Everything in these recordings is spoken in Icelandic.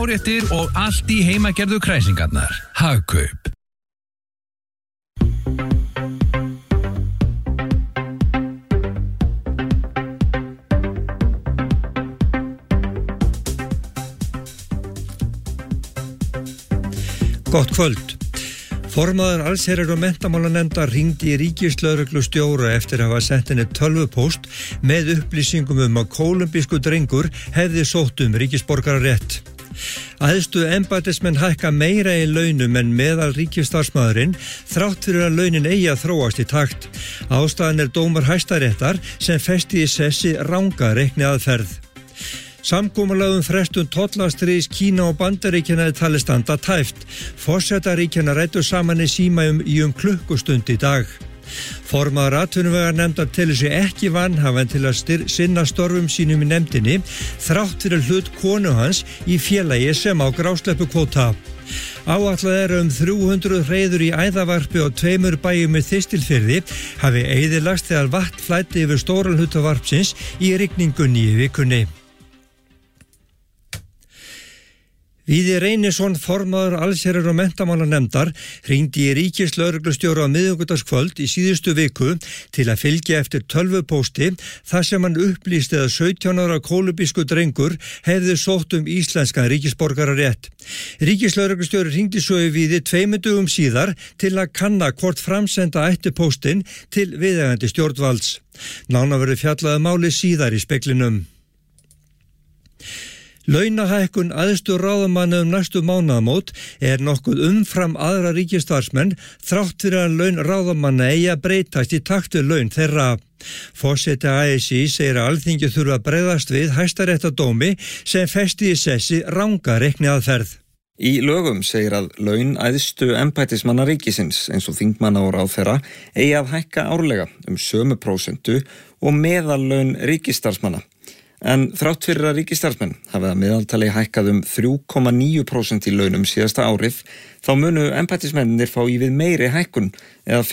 smáréttir og allt í heimagerðu kræsingarnar. Hagkaup. Gott kvöld. Formaður allsherjar- og menntamálanefndar hringdi í ríkislögreglustjóra eftir að hafa sent henni tölvupóst með upplýsingum að kólumbískur drengur hefði sótt ríkisborgararétt. Æðstu embættismenn hækka meira í launum en meðal ríkisstarfsmaðurinn þrátt fyrir að launin eigi að þróast í takt. Ástæðan dómur Hæstaréttar sem festi í sessi ranga reikniaðferð. Samkomulag frestun tollastríðs Kína og Bandaríkjanna talið standa tæft. Forsetaríkjanna ræddu saman í síma í klukkustund í dag. Formaður atvinnuveganefndar telur sig ekki vanhæfan til að sinna störfum sínum í nefndinni þrátt fyrir hlut konu hans í félagi sem á grásleppukvóta. Áætlað 300 hreiður í æðavarpi og 2 bæjum með Þistilfirði hafi eyðilagst þegar vatn flæddi yfir stóran hluta varpsins í rigningunni í vikunni. Víðir Reynisson, formaður allsherjar- og menntamálanefndar, hringdi í ríkislögreglustjóra á miðvikudagskvöld í síðustu viku til að fylgja eftir tölvupósti þar sem hann upplýsti að 17 ára kólumbískur drengur hefði sótt íslenskan ríkisborgararétt. Ríkislögreglustjóri hringdi svo í Víði 2 dögum síðar til að kanna hvort framsenda ætti póstinn til viðeigandi stjórnvalds. Nánar verður fjallað máli síðar í speglinum. Launahækkun æðstu ráðamanna næstu mánaðamót nokkuð umfram aðra ríkisstarfsmenn þrátt fyrir að laun ráðamanna eigi að breytast í takt við laun þeirra. Forseti ASÍ segir að Alþingi þurfa að bregðast við Hæstaréttardómi sem festi í sessi ranga reikniaðferð. Í lögum segir að laun æðstu embættismanna ríkisins eins og þingmanna og ráðherra eigi að hækka árlega sömu prósentu og meðallaun ríkisstarfsmanna. En þrátt fyrir að ríkisstarfsmenn hafi að meðaltali hækkað 3,9% í launum síðasta árið, þá munu embættismennir fá í við meiri hækkun eða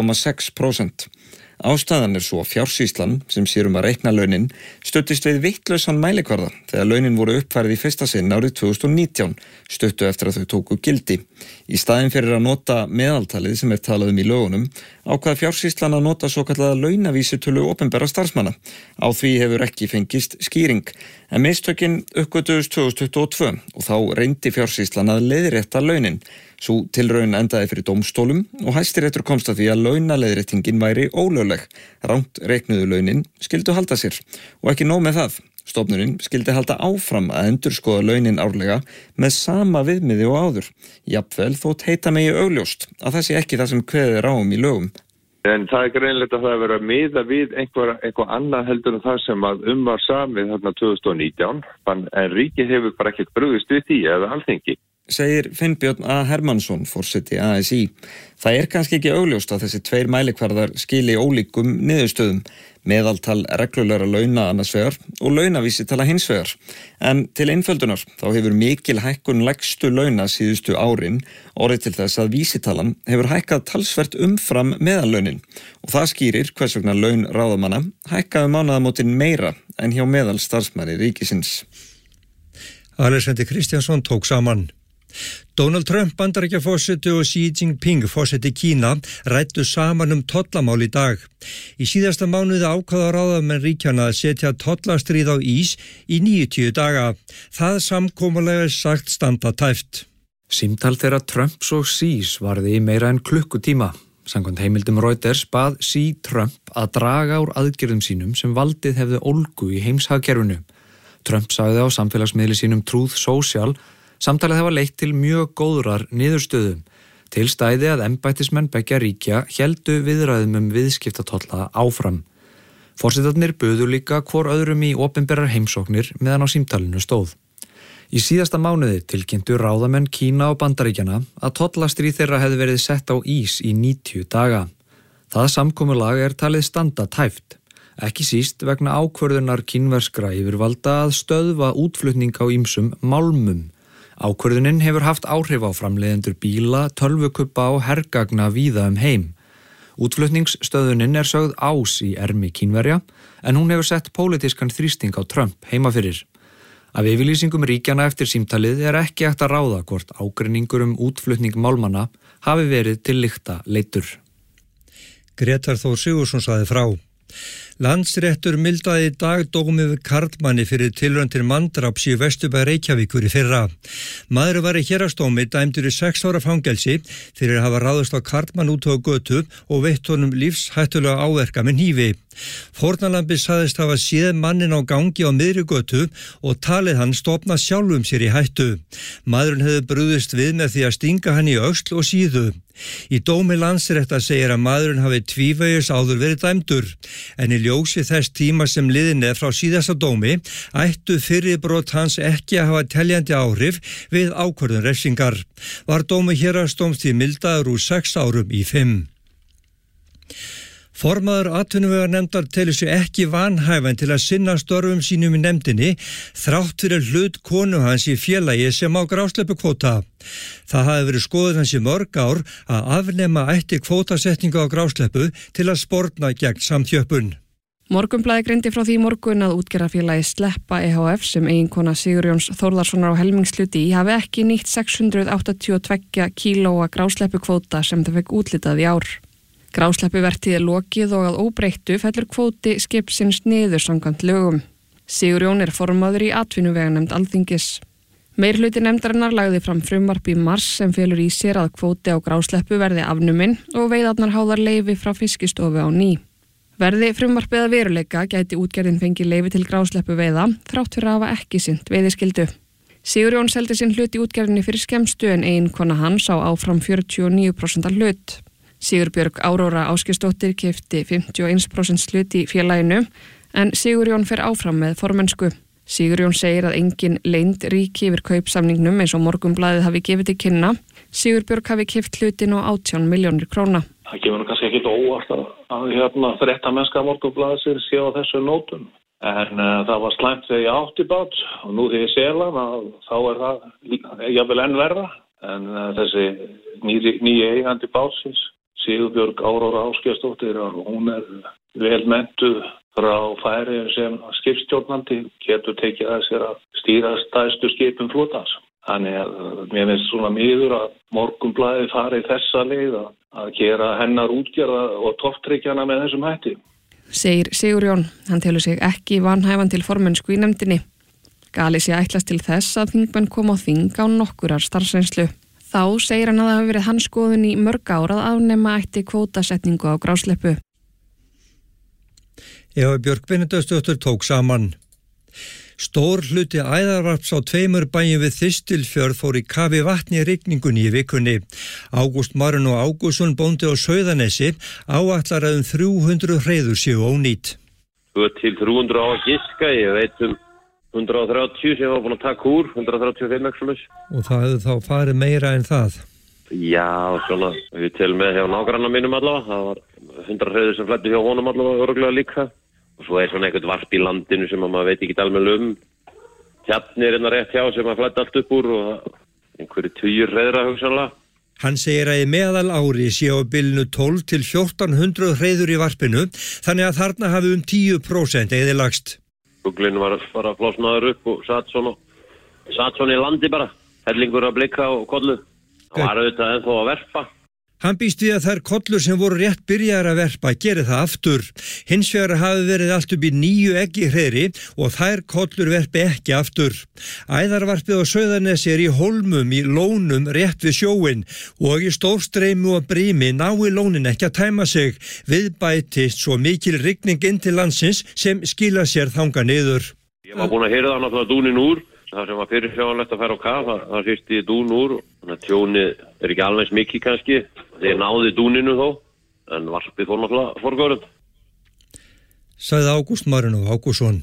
5,6%. Ástæðan svo fjársýslan, sem sér að reikna launin, studdist við vittlausan mælikvarða þegar launin voru uppfærið í fyrsta sinn árið 2019, stuttu eftir að þau tóku gildi. Í staðinn fyrir að nota meðaltalið sem talað í lögunum, ákvað fjársýslan að nota svokallaða launavísitölu opinberra starfsmanna. Á því hefur ekki fengist skýring, en mistökin uppgötuðust 2022 og þá reyndi fjársýslan að leiðrétta launin. Sú tilraun endaði fyrir dómstólum og Hæstiréttur komst að því að launaleiðréttingin væri ólögleg. Rangt reiknuðu launin skildu halda sér og ekki nóg með það. Stofnunin skildi halda áfram að endurskoða launin árlega með sama viðmiði og áður. Jafnvel þótt heita megi augljóst að það sé ekki það sem kveðið í lögum. En það greinlegt að það verið að miða við einhver annað heldur en það sem að var samið þarna 2019, en ríkið hefur bara ekkert brugðist við því eða Alþingi. Segir Finnbjörn A. Hermannsson, forseti ASÍ. Það kannski ekki augljóst að þessi 2 mælikvarðar skili ólíkum niðurstöðum, meðaltal reglulegra launa annars vegar og launavísitala hins vegar. En til einföldunar þá hefur mikil hækkun lægstu launa síðustu árin orðið til þess að vísitalan hefur hækkað talsvert umfram meðallaunin og það skýrir hvers vegna laun ráðamanna hækkaðu mánaðamótin meira en hjá meðal starfsmanni ríkisins. Alexander Kristjánsson tók saman. Donald Trump, Bandaríkjaforseti og Xi Jinping, forseti Kína, ræddu saman tollamál í dag. Í síðasta mánuði ákváðu ráðamenn ríkjanna að setja tollastríð á ís í 90 daga. Það samkomulag sagt standa tæft. Símtal þeirra Trumps og Xís varði í meira en klukkutíma. Samkvæmt heimildum Reuters bað Xi Trump að draga úr aðgerðum sínum sem valdið hefðu ólgu í heimshagkerfinu. Trump sagði á samfélagsmiðli sínum Truth Social samtalið hafa leitt til mjög góðrar niðurstöðum. Til stæði að embættismenn beggja ríkja héldu viðræðum viðskiptatolla áfram. Forsetarnir buðu líka hvor öðrum í opinberar heimsóknir meðan á símtalinu stóð. Í síðasta mánuði tilkynntu ráðamenn Kína og Bandaríkjanna að tollastríð þeirra hefði verið sett á ís í 90 daga. Það samkomulag talið standa tæft. Ekki síst vegna ákvörðunar kínverskra yfirvalda að stöðva útflutning á ýmsum málmum. Ákvörðunin hefur haft áhrif á framleiðendur bíla, tölvukubba og hergagna víða heim. Útflutningsstöðunin sögð ás í ermi Kínverja, en hún hefur sett pólitískan þrýsting á Trump heima fyrir. Af yfirlýsingum ríkjanna eftir símtalið ekki hægt að ráða hvort ágreiningur útflutning málmanna hafi verið til lykta leiddur. Grétar Þór Sigurðsson sagði frá. Landsréttur mildaði í dag dómi við karlmanni fyrir tilraun til manndráps í Vesturbæ Reykjavíkur í fyrra. Maður var í héraðsdómi dæmdur í 6 ára fangelsi fyrir að hafa ráðist á karlmann út á götu og veitt honum lífshættulega áverka með hnífi. Fórnarlambið sagðist hafa séð mannin á gangi á miðri götu og talið hann stofna sjálfum sér í hættu. Maðurinn hefði brugðist við með því að stinga hann í öxl og síðu. Í dómi Landsréttar segir að maðurinn hafi tvívegis áður verið dæmdur, en í ljósi þess tíma sem liðin frá síðasta dómi ættu fyrri brot hans ekki að hafa teljandi áhrif við ákvörðun refsingar. Var dómi héraðsdóms því mildaður úr 6 árum í 5. Formaður atvinnuveganefndar telur sig ekki vanhæfan til að sinna störfum sínum í nefndinni þrátt fyrir hlut konu hans í félagi sem á grásleppukvóta. Það hafi verið skoðun hans í mörg ár að afnema ætti kvótasetningu á grásleppu til að sporna gegn samþjöppun. Morgunblaðið greindi frá því í morgun að útgerðarfélagi Sleppa EHF sem eiginkona Sigurjóns Þórðarssonar á helmingshluti í hafi ekki nýtt 682 kílóa grásleppukvóta sem það fekk útlitað í ár. Grásleppuvertíð lokið og að óbreyttu fellur kvóti skipsins niður samkvæmt lögum. Sigurjón formaður í atvinnuveganefnd Alþingis. Meirihluti nefndarinnar lagði fram frumvarp í mars sem felur í sér að kvóti á grásleppu verði afnuminn og veiðarnar háðar leyfi frá Fiskistofu á ný. Verði frumvarpið að veruleika gæti útgerðin fengið leyfi til grásleppu veiða þrátt fyrir að hafa ekki sinnt veiðiskyldu. Sigurjón seldi sinn hlut í útgerðinni fyrir skemmstu en eiginkona hans á áfram 49% hlut. Sigurbjörg Áróra Ásgeirsdóttir keypti 51% hlut í félaginu en Sigurjón fer áfram með formennsku. Sigurjón segir að engin leynd ríki yfir kaupsamningnum eins og Morgunblaðið hafi gefið til kynna. Sigurbjörg hafi keypt hlutin á 18 milljónir króna. Það gefur kannski ekki óvart að fréttamennska Morgunblaðsins sé á þessu nótum. En það var slæmt þegar ég átti bát og nú þegar ég sel hann þá það jafnvel enn verra. En þessi nýji eigandi bátsins Sigurbjörg Áróra Ásgeirsdóttir, hún vel menntuð frá Færeyjum sem skipstjórnandi, getur tekið að sér að stýra stærstu skipum flotans. Þannig að mér finnst svona miður að Morgunblaðið fari þessa leið að gera hennar útgerða og tortryggjana með þessum hætti. Segir Sigurjón, hann telur sig ekki vanhæfan til formennsku í nefndinni. Gali sé ætlast til þess að þingmenn kom á þing á nokkurar starfsreynslu. Þá segir hann að það hafi verið hans skoðun í mörg ár að afnema ætti kvótasetningu á grásleppu. Eva Björk Benediktsdóttir tók saman. Stór hluti æðarvarps á 2 bæjum við Þistilfjörð fór í kafi vatni í rigningunni í vikunni. Ágúst Marun og Ágússon bóndi á Sauðanesi áætlar að 300 hreiður séu ónýtt. 200-300 á að giska, ég veit 130 sem var búin að taka úr, 135 exlus. Og það hefði þá farið meira en það? Já, svona, við til með hjá nágranna mínum allavega, það var 100 hreiður sem flættu hjá honum allavega örgulega líka. Og svo svona eitthvað varp í landinu sem maður veit ekki alveg Tjarnir rétt hjá sem maður flætti allt upp úr og einhverju 10 hreiðra hugsanlega. Hann segir að í meðal ári sé á bilinu 12 til 1400 hreiður í varpinu, þannig að þarna hafi 10% eyðilagst. Fuglinn var bara flosnaður upp og satt svona í landi bara, hellingur að blikka og kollu. Það var auðvitað ennþá að verpa. Hann býst við að þær kollur sem voru rétt byrjaðar að verpa geri það aftur. Hins vegar hafi verið allt upp í 9 egg í hreiðri og þær kollur verpi ekki aftur. Æðarvarpið á Sauðanesi í hólmum í lónum rétt við sjóinn og í stórstreymi og brími nái lónin ekki að tæma sig. Við bætist svo mikil rigning inn til landsins sem skila sér þanga niður. Ég var búin að heyra það náttúrulega dúnin úr. Það sem var fyrirsjáanlegt að færa á kaf, það sýst í dún úr. Þannig að tjónið ekki alveg mikið kannski. Þeir náði dúninu þó, en varpið fór náttúrulega forgörund. Sagði Ágúst Marun og Ágússon.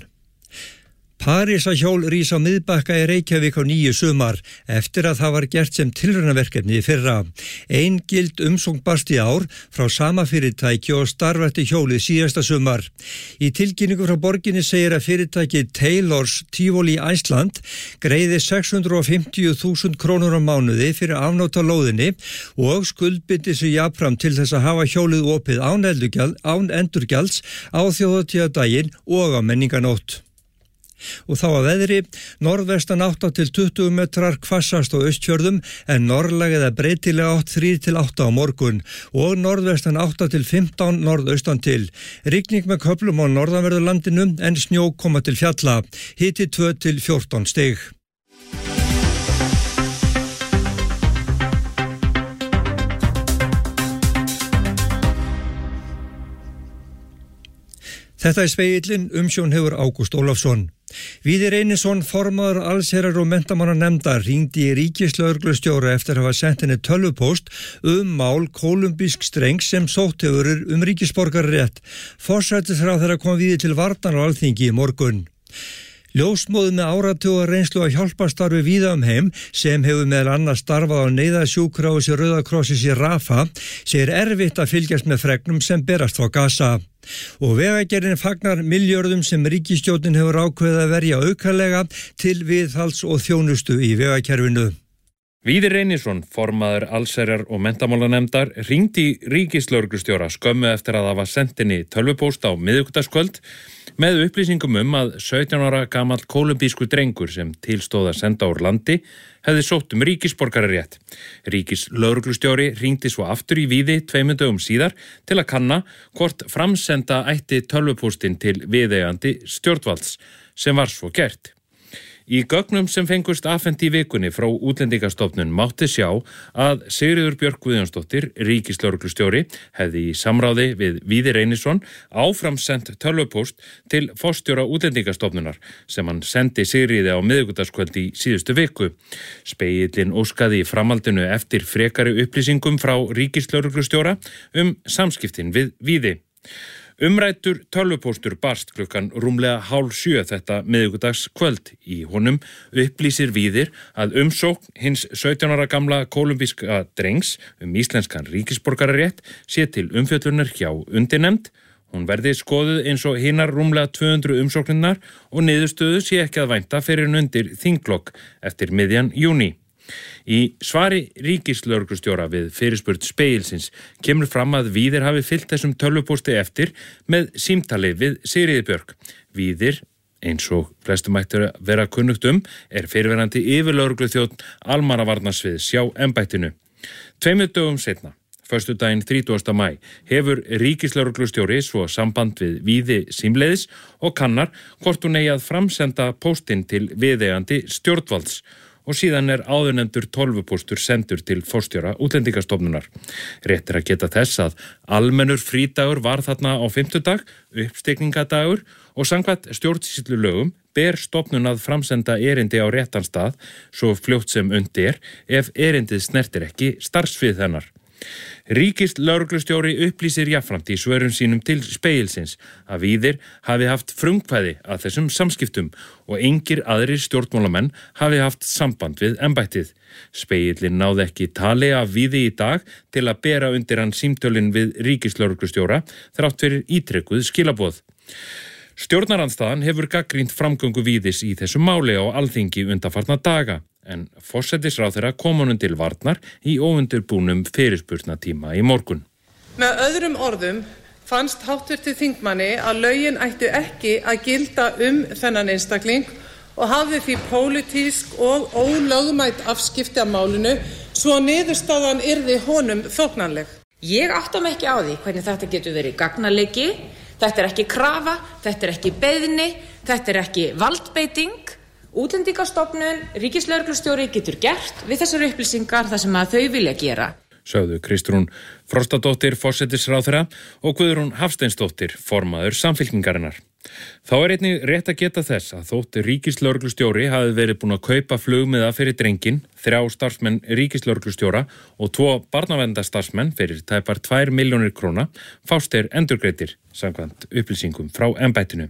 Parísarhjól rís á Miðbakka í Reykjavík á nýju sumar eftir að það var gert sem tilraunaverkefni í fyrra. Ein gild umsókn barst í ár frá sama fyrirtæki og starfætti hjólið síðasta sumar. Í tilkynningu frá borginni segir að fyrirtæki Taylors Tivoli Iceland greiði 650.000 krónur á mánuði fyrir afnót á lóðinni og skuldbindi sig jafnfram til þess að hafa hjólið opið án endurgjalds á þjóðhátíðardaginn og á menninganótt. Og þá að veðri, norðvestan 8 til 20 metrar hvassast á Austfjörðum en norðlæg eða breytilega 3 til 8 á morgun og norðvestan 8 til 15 norðaustan til. Rigning með köflum á norðanverðu landinu en snjó koma til fjalla. Hiti 2 til 14 stig. Þetta Spegillinn, umsjón hefur Ágúst Ólafsson. Víðir Einarsson, formaður allsherjar- og menntamálanefndar, hringdi í ríkislögreglustjóra eftir að hafa sent henni tölvupóst mál kólumbísks drengs sem sótt hefur ríkisborgararétt. Forsætisráðherra kom víði til varnar á Alþingi í morgun. Ljósmóðið með áratuga reynslu að hjálparstarfi víða heim sem hefur meðal annars starfað á neyðasjúkrahúsi Rauða krossins í Rafah segir erfitt að fylgjast með fregnum sem berast frá Gaza. Og Vegagerðin fagnar milljörðum sem ríkisstjórnin hefur ákveðið að verja aukalega til viðhalds og þjónustu í vegakerfinu. Víðir Einarsson, formaður allsherjar- og menntamálanefndar, hringdi ríkislögreglustjóra skömmu eftir að hafa sent henni tölvupóst á miðvikudagskvöld með upplýsingum að 17 ára gamall kólumbískur drengur sem tilstóð að senda úr landi hefði sótt ríkisborgararétt. Ríkislögreglustjóri hringdi svo aftur í Víði 2 dögum síðar til að kanna hvort framsenda ætti tölvupóstinn til viðeigandi stjórnvalds sem var svo gert. Í gögnum sem fengust afhent í vikunni frá Útlendingastofnun mátti sjá að Sigríður Björk Guðjónsdóttir, ríkislögreglustjóri, hefði í samráði við Víðir Einarsson áframsent tölvupóst til forstjóra Útlendingastofnunar sem hann sendi Sigríði á miðvikudagskvöld í síðustu viku. Spegillinn óskaði í framhaldinu eftir frekari upplýsingum frá ríkislögreglustjóra samskiptin við Víði. Umræddur tölvupóstur barst klukkan rúmlega 6:30 þetta miðvikudagskvöld. Í honum upplýsir Víðir að umsókn hins 17 ára gamla kólumbíska drengs íslenskan ríkisborgararétt sé til umfjöllunar hjá undirnefnd. Hún verði skoðuð eins og hinar rúmlega 200 umsóknirnar og niðurstöðu sé ekki að vænta fyrir undir þinglokk eftir miðjan júní. Í svari ríkislögreglustjóra við fyrirspurn Spegilsins kemur fram að Víðir hafi fylgt þessum tölvupósti eftir með símtali við Sigríði Björk. Víðir, eins og flestum ættu að vera kunnugt fyrrverandi yfirlögregluþjónn almannavarnasviðs hjá embættinu. 2 dögum seinna, föstudaginn 30. maí, hefur ríkislögreglustjóri svo samband við Víði símleiðis og kannar hvort hún eigi að framsenda póstinn til viðeigandi stjórnvalds. Og síðan áðurnefndur tölvupóstur sendur til forstjóra Útlendingastofnunar. Rétt að geta þess að almennur frídagur var þarna á 5. uppstigningardagur og samkvæmt stjórnsýslulögum ber stofnun að framsenda erindi á réttan stað svo fljótt sem undir ef erindið snertir ekki starfsvið hennar. Ríkislögreglustjóri upplýsir jafnframt í svörum sínum til Spegilsins að Víðir hafi haft frumkvæði að þessum samskiptum og engir aðrir stjórnmálamenn hafi haft samband við embættið. Spegillinn náði ekki tali af Víði í dag til að bera undir hann símtölin við ríkislögreglustjóra þrátt fyrir ítrekuð skilaboð. Stjórnarandstaðan hefur gagnrýnt framgöngu Víðis í þessu máli á Alþingi undanfarna daga. En forsætisráðherra kom honum til varnar í óundirbúnum fyrirspurnatíma í morgun. Með öðrum orðum fannst háttvirti þingmanni að lögin ættu ekki að gilda þennan einstakling og hafði því pólitísk og ólögmæt afskipti af málinu svo niðurstaðan yrði honum þóknanleg. Ég átta mig ekki á því hvernig þetta getur verið gagnalegi, þetta ekki krafa, þetta ekki beiðni, þetta ekki valdbeiting. Útlendingastofnun, ríkislögreglustjóri getur gert við þessar upplýsingar það sem að þau vilja gera. Sögðu Kristrún Frostadóttir, forsætisráðherra og Guðrún Hafsteinsdóttir, formaður Samfylkingarinnar. Þá einnig rétt að geta þess að þótt ríkislögreglustjóri hafi verið búin að kaupa flugmiða fyrir drenginn, 3 starfsmenn ríkislögreglustjóra og 2 barnaverndarstarfsmenn fyrir tæpar 2 milljónir króna fást þeir endurgreiddir, samkvæmt upplýsingum frá embættinu.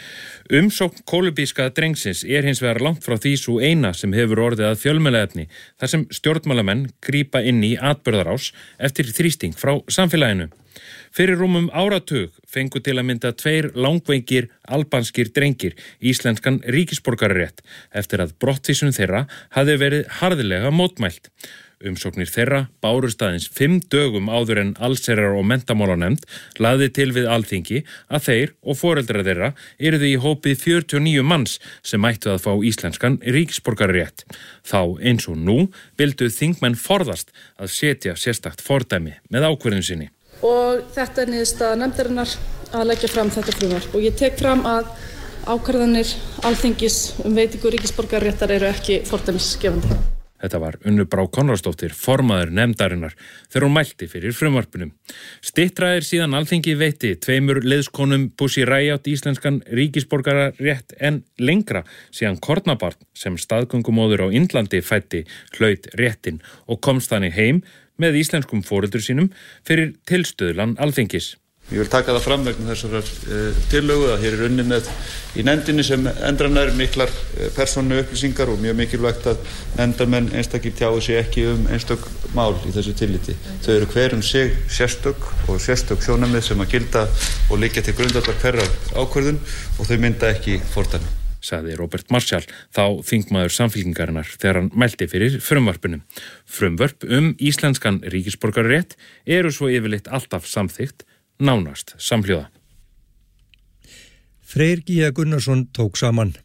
Umsókn kólumbíska drengsins hins vegar langt frá því svo eina sem hefur orðið að fjölmiðlaefni þar sem stjórnmálamenn grípa inn í atburðarás eftir þrýsting frá samfélaginu. Fyrir rúmum áratug fengu til að mynda 2 langveikir albanskir drengir íslenskan ríkisborgararétt eftir að brottvísun þeirra hafði verið harðilega mótmælt. Umsóknir þeirra bárust aðeins 5 dögum áður en allsherjar- og menntamálanefnd lagði til við Alþingi að þeir og foreldrar þeirra yrðu í hópi 49 manns sem ættu að fá íslenskan ríkisborgararétt. Þá eins og nú vildu þingmenn forðast að setja sérstakt fordæmi með ákvörðun sinni. Og þetta niðurstaða nefndarinnar að leggja fram þetta frumvarp og ég tek fram að ákvarðanir Alþingis veitingu ríkisborgararéttar eru ekki fordæmisgefandi. Þetta var Unnur Brá Konráðsdóttir, formaður nefndarinnar, þegar hún mælti fyrir frumvarpunum. Styttra síðan Alþingi veitti 2 liðskonum Pussy Riot íslenskan ríkisborgararétt en lengra síðan kornabarn sem staðgöngumóðir á Indlandi fætti hlaut réttin og komst þannig heim með íslenskum foreldrum sínum fyrir tilstuðlan Alþingis. Ég vil taka það fram vegna þessar tillögu að hér unnið með í nefndinni sem endranær miklar persónu upplýsingar og mjög mikilvægt að nefndarmenn einstakir tjái sig ekki einstök mál í þessu tilliti. Þau eru hver sig sérstök og sérstök sjónarmið sem að gilda og liggja til grundvallar hverrar ákvörðun og þau mynda ekki fordæmi. Sagði Róbert Marshall, þá þingmaður Samfylkingarinnar þegar hann mælti fyrir frumvarpunum. Frumvörp íslenskan ríkisborgararétt eru svo yfirleitt alltaf samþykkt, nánast samhljóða. Freyr Gíja Gunnarsson tók saman.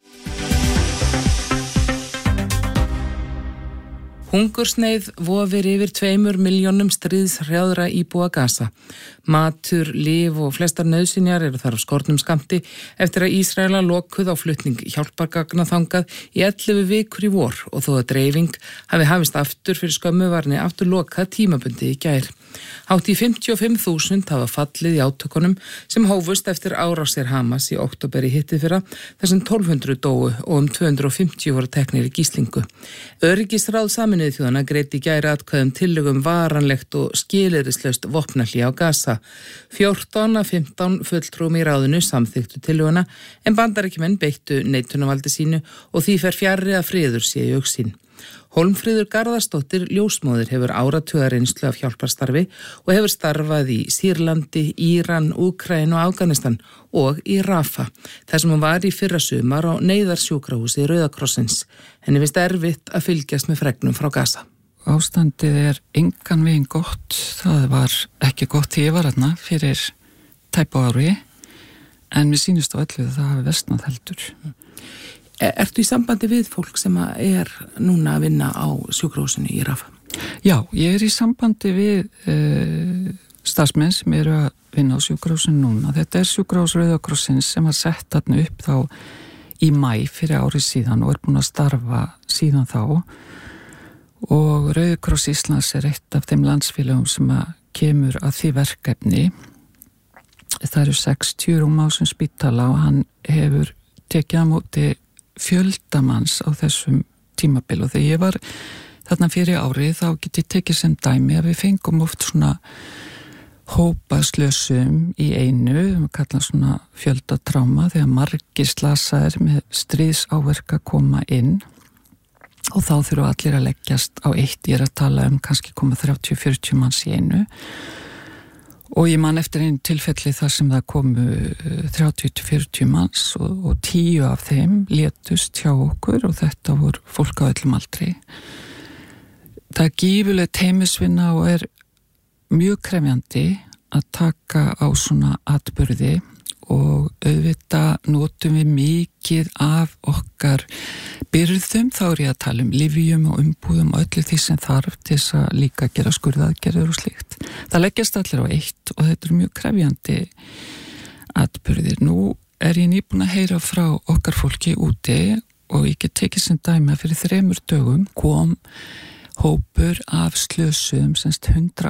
Hungursneið vofir yfir 2 milljónum stríðshrjáðra íbúa Gaza. Matur, lyf og flestar nauðsynjar eru þar á skornum skammti eftir að Ísraela lokuð á flutning hjálpargagna þangað í 11 vikur í vor og þó að dreifing hafi hafist aftur fyrir skömmu var henni aftur lokað tímabundi í gær. Hátt í 55.000 hafa fallið í átökunum sem hófust eftir árásir Hamas í október í hittiðfyrra þar sem 1200 dóu og 250 voru teknir í gíslingu. Öryggisráð Sameinuðu þjóðanna greiddi í gær atkvæðum tillögum varanlegt og skilyrðislaust vopnahlé á Gaza. 14 af 15 fulltrúum í ráðinu samþykktu tillöguna en Bandaríkjamenn beittu neitunarvaldi sínu og því fer fjarri að friður sé í augsýn. Hólmfríður Garðarsdóttir ljósmóðir hefur áratugareynslu af hjálparstarfi og hefur starfað í Sýrlandi, Íran, Úkraínu og Afganistan og í Rafa, þar sem hún var í fyrra sumar á neyðarsjúkrahúsi Rauða krossins. Henni finnst erfitt að fylgjast með fregnum frá Gaza. Ástandið engan veginn gott. Það var ekki gott því ég var þarna fyrir tæpu ári, en mér sýnist á öllu að það hafi versnað heldur. Ertu í sambandi við fólk sem er núna að vinna á sjúkrahúsinu í Rafa? Já, ég er í sambandi við starfsmenn sem eru að vinna á sjúkrahúsinu núna. Þetta er sjúkrahús Rauða krossins sem var sett þarna upp þá í maí fyrir árið síðan og er búin að starfa síðan þá. Og Rauði kross Íslands er eitt af þeim landsfélögum sem kemur að því verkefni. Það eru 60 rúm á sem spítala og hann hefur tekið á móti fjöldamanns á þessum tímabil og þegar ég var þarna fyrir árið þá get ég tekið sem dæmi að við fengum oft svona hópa slösum í einu, við kallum svona fjöldatráma þegar margir slasaðir með stríðsáverka koma inn og þá þurfa allir að leggjast á eitt, ég er að tala kannski koma 30-40 manns í einu og ég man eftir einu tilfelli þar sem það komu 30-40 manns og 10 af þeim létust hjá okkur og þetta voru fólk á öllum aldri. Það er gífurleg teymisvinna og er mjög krefjandi að taka á svona atburði og auðvitað notum við mikið af okkar byrðum, þá er ég að tala lyfjum og umbúðum og öllu því sem þarf til þess að líka gera skurðaðgerðir og slíkt. Það leggjast allir á eitt og þetta er mjög krefjandi atburðir. Nú er ég nýbúin að heyra frá okkar fólki úti og ég get tekið sem dæmi að fyrir 3 dögum kom hópur af slösuðum, semst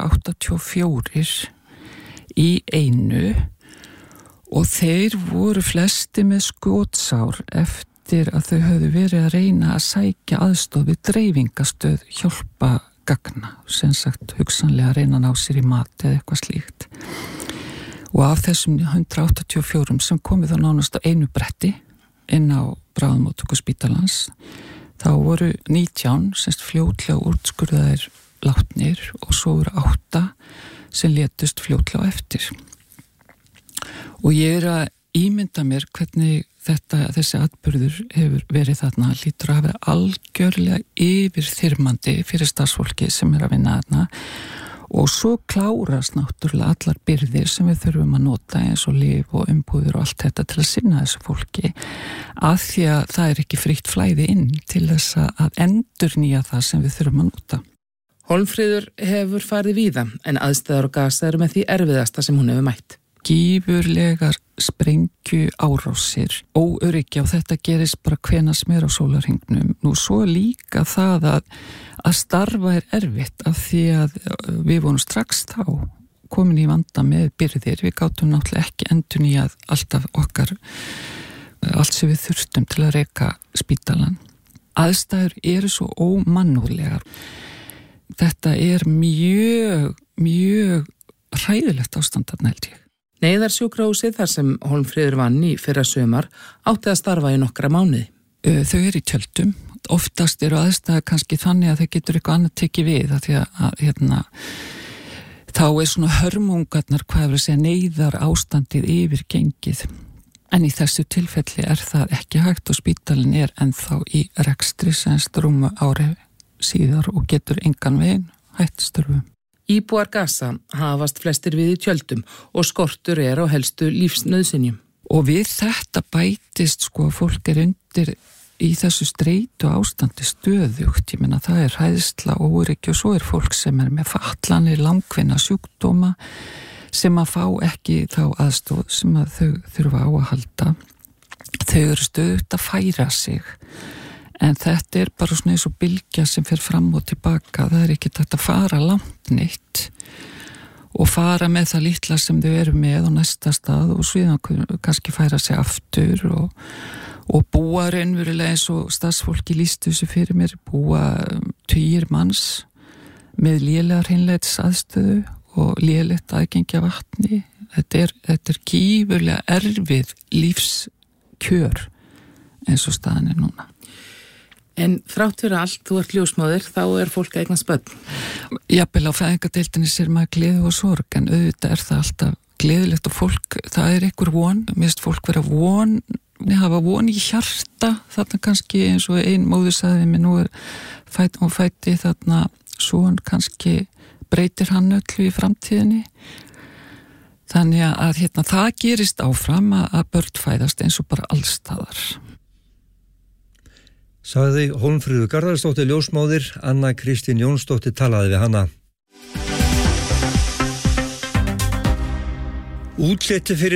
184 í einu og þeir voru flesti með skotsár eftir að þau höfðu verið að reyna að sækja aðstoð við dreifingastöð hjálpagagna, sem sagt hugsanlega að reyna að ná sér í mat eða eitthvað slíkt. Og af þessum 184 sem komið þá nánast á einu bretti inn á bráðamóttöku spítalans, þá voru 19 semst fljótlega úrskurðaðir látnir og svo voru 8 sem létust fljótlega eftir. Og ég er að ímynda mér hvernig þessi atburður hefur verið þarna, lítur að hafa algjörlega yfirþyrmandi fyrir starfsfólki sem að vinna þarna og svo klárast náttúrulega allar byrðir sem við þurfum að nota eins og lyf og umbúðir og allt þetta til að sinna þessu fólki að því að það ekki frítt flæði inn til þess að endurnýja það sem við þurfum að nota. Hólmfríður hefur farið víða en aðstæður á Gaza eru með því erfiðasta sem hún hefur mætt. Gífurlegar sprengju árásir, óöryggi og þetta gerist bara hvenær sem á sólarhringnum. Nú svo líka það að starfa erfitt af því að við vorum strax þá komin í vanda með byrðir. Við gátum náttúrulega ekki endurnýjað alltaf okkar, allt sem við þurftum til að reka spítalan. Aðstæður eru svo ómannúðlegar. Þetta mjög, mjög hræðilegt ástandarna held ég. Neyðarsjúkrahúsið þar sem Hólmfríður vann í fyrra sumar átti að starfa í nokkra mánuði. Þau eru í tjöldum. Oftast eru aðstæða kannski þannig að þau getur eitthvað annað tekið við að því að þá svona hörmungarnar neyðar ástandið yfir gengið. En í þessu tilfelli það ekki hægt og spítalinn ennþá í rekstri sem rúmu ári síðar og getur engan veginn hætt störfum. Íbúar Gaza hafast flestir við í tjöldum og skortur á helstu lífsnauðsynjum. Og við þetta bætist fólk undir í þessu streitu ástandi stöðugt. Ég meina það hræðsla og óöryggi og svo fólk sem með fatlanir, langvinna sjúkdóma sem að fá ekki þá aðstoð sem að þau þurfa á að halda. Þau eru stöðugt að færa sig. En þetta bara svona eins og bylgja sem fer fram og tilbaka. Það ekki þetta að fara langt neitt og fara með það litla sem þau eru með á næsta stað og síðan kannski færa sig aftur og búa raunverulega eins og starfsfólki lýstu þessu fyrir mér, búa 10 manns með lélega hreinlætisaðstöðu og lélegt aðgengi af vatni. Þetta gífurlega erfið lífskjör eins og staðan núna. En þrátt fyrir allt, þú ert ljósmóðir, þá fólk að eignast börn. Jafnvel á fæðingardeildinni sér maður gleði og sorg, en auðvitað það alltaf gleðilegt og fólk, það einhver von, mist fólk vera hafa von í hjarta, þarna kannski eins og ein móður sagði mér nú fætti þarna son kannski breytir hann öllu í framtíðinni. Þannig að það gerist áfram að börn fæðast eins og bara allstaðar. Sagði Hólmfríður Garðarsdóttir ljósmóðir, Anna Kristín Jónsdóttir talaði við hana. Útliti fyrir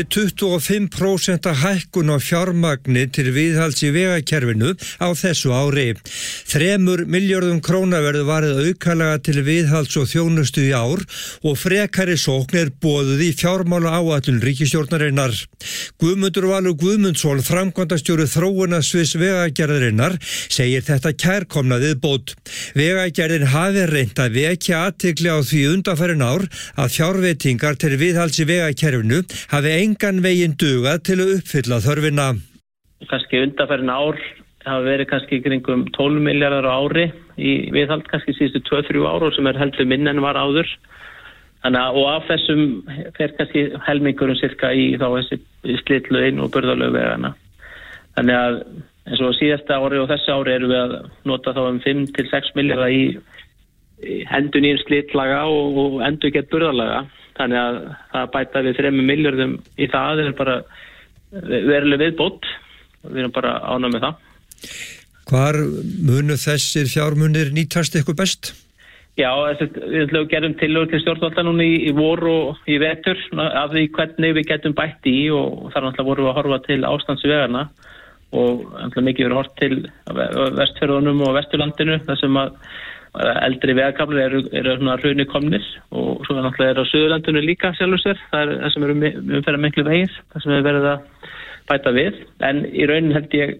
25% hækkun á fjármagni til viðhalds í vegakerfinu á þessu ári. 3 milljörðum króna verður varið aukalega til viðhalds og þjónustu í ár og frekari sókn boðuð í fjármála áætlun ríkisstjórnarinnar. Guðmundur Valur Guðmundsson, framkvæmdastjóri þróunarsviðs vegagerðarinnar, segir þetta kærkomna viðbót. Vegagerðin hafi reynt að vekja athygli á því undanfarin ár að fjárveitingar til viðhalds í vegakerfinu hafi engan veginn dugað til að uppfylla þörfina. Kannski undanfarin ár hafa verið kannski kringum 12 milljarðar á ári í viðhald kannski síðustu 2-3 ár sem heldur minna en var áður. Þannig og af þessum fer kannski helmingurinn cirka í þá þessi slitlögin og burðarlög vegana. Þannig að eins og síðasta ári og þessi ári erum við að nota þá 5-6 milljarðar í endurnýjun slitlaga og endurgerð burðarlaga. Þannig að það bæta við 3 milljörðum í það bara veruleg viðbót. Við erum bara ánægð með það. Hvar munu þessir fjármunir nýtast ykkur best? Já, við gerum tillögur til stjórnvalda núna í vor og í vetur af því hvernig við getum bætt í og þar náttúrulega vorum við að horfa til ástandsvegarna og náttúrulega mikið verið hort til Vestfjörðunum og Vesturlandinu þar sem að eldri vegakaflar eru svona hruni komnir og svo náttúrulega á Suðurlandinu líka sjálfur sér, það það sem eru umferðar miklu vegir, það sem er verið að bæta við, en í raunin held ég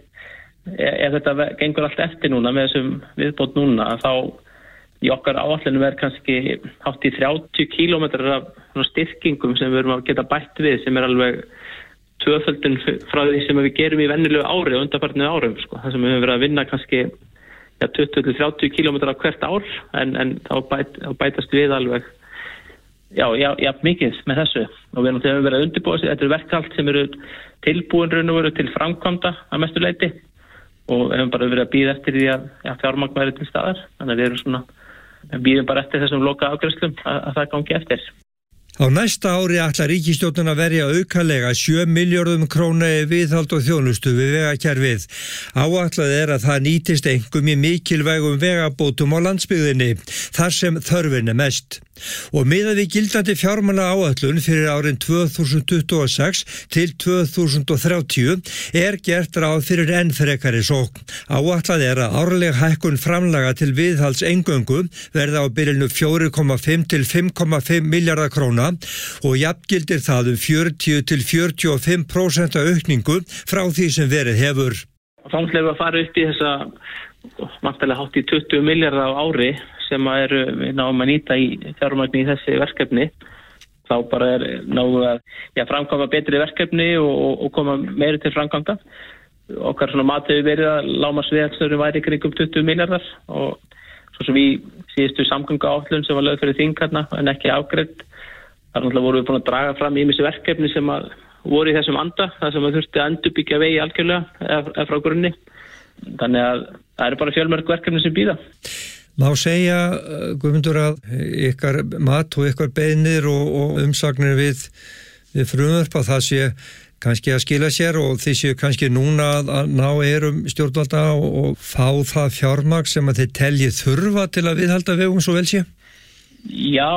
ef þetta gengur allt eftir núna með þessum viðbót núna þá í okkar áætlunum kannski hátt í 30 kílómetrar af styrkingum sem við erum að geta bætt við sem alveg tvöföldun frá því sem við gerum í venjulegu ári og undanfarnu árum það sem við höfum verið að vinna kannski 20-30 kílómetrar hvert ár en þá bætast við alveg mikið með þessu og við höfum verið að undirbúa sig. Þetta verkhald sem eru tilbúin raun og veru til framkvæmda að mestu leyti og höfum bara verið að bíða eftir því að fjármagn væri til staðar. Þannig að við bíðum bara eftir þessum loka afgreiðslum að það gangi eftir. Á næsta ári ætlar ríkisstjórnin að verja aukalega 7 milljörðum króna í viðhald og þjónustu við vegakerfið. Áætlað að það nýtist einkum í mikilvægum vegabótum á landsbyggðinni, þar sem þörfin mest. Og miðað við gildandi fjármála áætlun fyrir árin 2026 til 2030 gert ráð fyrir enn frekari sókn. Áætlað að árleg hækkun framlaga til viðhalds eingöngu verða á bilinu 4,5 til 5,5 milljarða króna og jafngildir það 40 til 45% aukningu frá því sem verið hefur. Framlega að fara upp í þessa vantarlega hátt í 20 milljarða á ári sem við náum að nýta í fjármagni í þessi verkefni. Þá bara náum við að framkvæma betri verkefni og koma meiri til framkvæmda. Okkar mat hefur verið að lágmarksviðhaldsþörfin væri kringum 20 milljarðar og svo sem við síðustu samgönguáætlun sem var lögð fyrir þing en ekki afgreidd. Þar vorum við búin að draga fram ýmis verkefni sem voru í þessum anda, þar sem þurfti að endurbyggja vegi algjörlega eða frá grunni. Þannig að það eru bara fjölmörg verkefni sem bíða. Má segja, Guðmundur, að ykkar mat og ykkar beiðnir og umsagnir við frumvörp að það sé kannski að skila sér og þið séu kannski núna að ná stjórnvalda og fá það fjármagn sem að þið teljið þurfa til að viðhalda vegum svo vel sé? Já,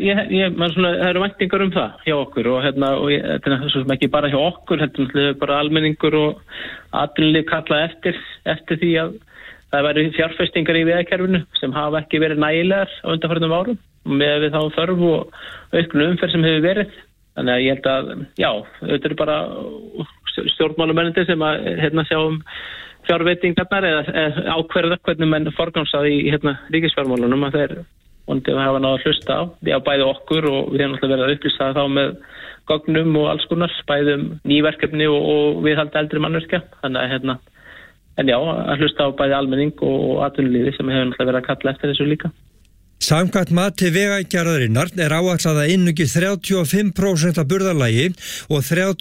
það eru væntingar það hjá okkur og þetta er svo sem ekki bara hjá okkur, þetta er bara almenningur og atvinnulíf kalla eftir því að það væri fjárfestingar í vegakerfinu sem hafa ekki verið nægilegar á undanförnum árum með við þá þörf og auknu umferð sem hefur verið. Þannig að ég held að, þetta eru bara stjórnmálumennir sem að sjá fjárveitingarnar eða ákverða hvernig menn forgangsraða í ríkisfjármálunum að þeir vonandi hafa náð að hlusta á bæði okkur og við hefum alltaf verið að upplýsa þá með gögnum og alls konar, bæði nýverkefni og viðhaldi eldri mannvirkja. Þannig að en að hlusta á bæði almenning og atvinnulífi sem hefur náttúrulega verið að kalla eftir þessu líka. Samkvæmt mati vegagerðarinnar áætlað að einungis 35% af burðarlagi og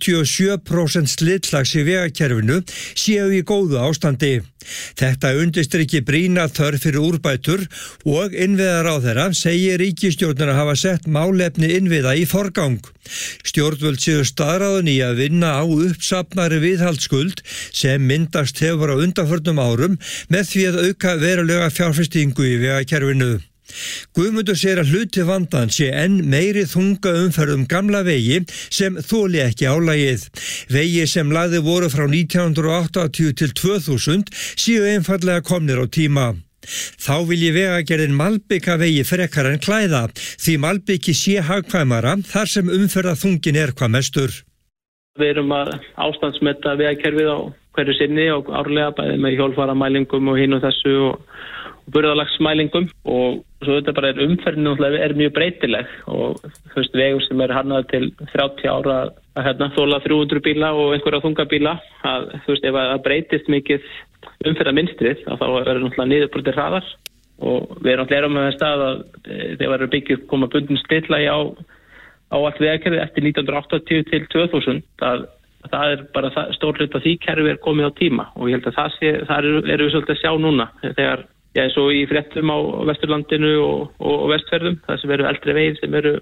37% slitlags í vegakerfinu séu í góðu ástandi. Þetta undirstrikki brýna þörf fyrir úrbætur og innviðaráðherra segir ríkisstjórnin að hafa sett málefni innviða í forgang. Stjórnvöld séu staðráðin í að vinna á uppsafnari viðhaldsskuld sem myndast hefur á undanförnum árum með því að auka verulega fjárfestingu í vegakerfinu. Guðmundur segir að hluti vandan sé enn meiri þunga umferð gamla vegi sem þoli ekki álagið. Vegi sem lagði voru frá 1980 til 2000 séu einfallega komnir á tíma. Þá vilji vegagerðin malbika vegi frekar en klæða því malbiki sé hagkvæmara þar sem umferðarþungin hvað mestur. Við erum að ástandsmeta vegakerfið á hverju sinni og árlega bæði með hjólfaramælingum og hinn og þessu og burðarlagsmælingum og svo þetta bara umferðin mjög breytileg og vegur sem hannaður til 30 ára að þola 300 bíla og einhverja þungabíla að ef það breytist mikið umferðarmynstrið þá verður náttúrulega niðurbrotir hraðar og við erum með stað að þegar verður byggjuð koma bundin slitlagi á allt vegakerfið eftir 1980 til 2000 það bara stór hluti af því kerfi komið á tíma og ég held að það erum við svolítið að sjá núna þegar svo í fréttum á Vesturlandinu og Vestfjörðum, það sem eru eldri vegir sem eru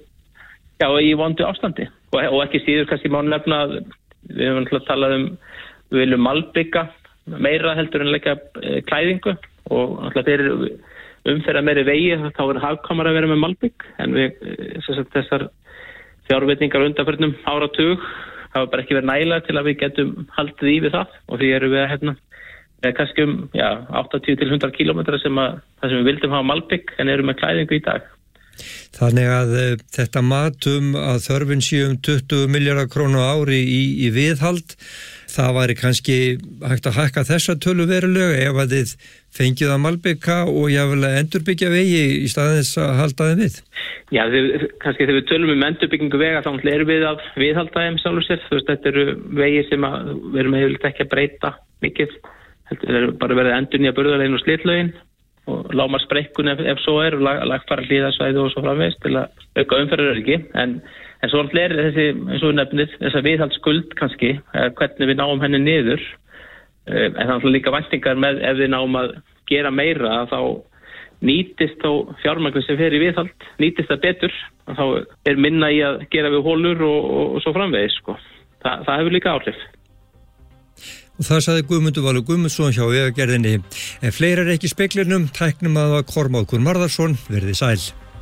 í vondu ástandi. Og ekki síður kannski má nefna að við höfum alltaf talað við viljum malbika meira heldur en leika klæðingu og alltaf þeir umferða meiri vegi þá hagkvæmara að vera með malbik en þessar fjárveitingar undanförnum áratug hafa bara ekki verið nægilega til að við getum haldið í við það og því erum við að kannski 80 til 100 kilometra sem við vildum hafa malbik en erum með klæðingu í dag. Þannig að þetta mat að þörfin sé 20 milljarðar króna á ári í viðhald, það væri kannski hægt að hækka þessa tölu verulega ef að þið fengið að malbika og jáfnvel endurbyggja vegi í staðinn þess að halda þeim við? Já, kannski þegar við tölum endurbyggingu vega þá erum við að viðhalda þeim sjálfur sér. Þetta eru vegi sem við erum ekki að breyta mikið. Þetta er bara verið að endurnýja burðarlegin og slitlögin og lágmarksbreikkun ef svo og lagfæra hlíðarsvæði og svo framvegis til að auka umferðaröryggi. En svo er þessi, eins og nefnir, þessa viðhaldsskuld kannski, hvernig við náum henni niður. En það er líka væntingar með ef við náum að gera meira þá nýtist þó fjármagn sem fer í viðhald, nýtist það betur, þá minna í að gera við hólur og svo framvegis, sko. Það hefur líka áhrif. Og það sagði Guðmundur Valur Guðmundsson hjá Vegagerðinni. En fleira ekki í speglinum, tæknum að Kormákur Marðarsson, verði sæl.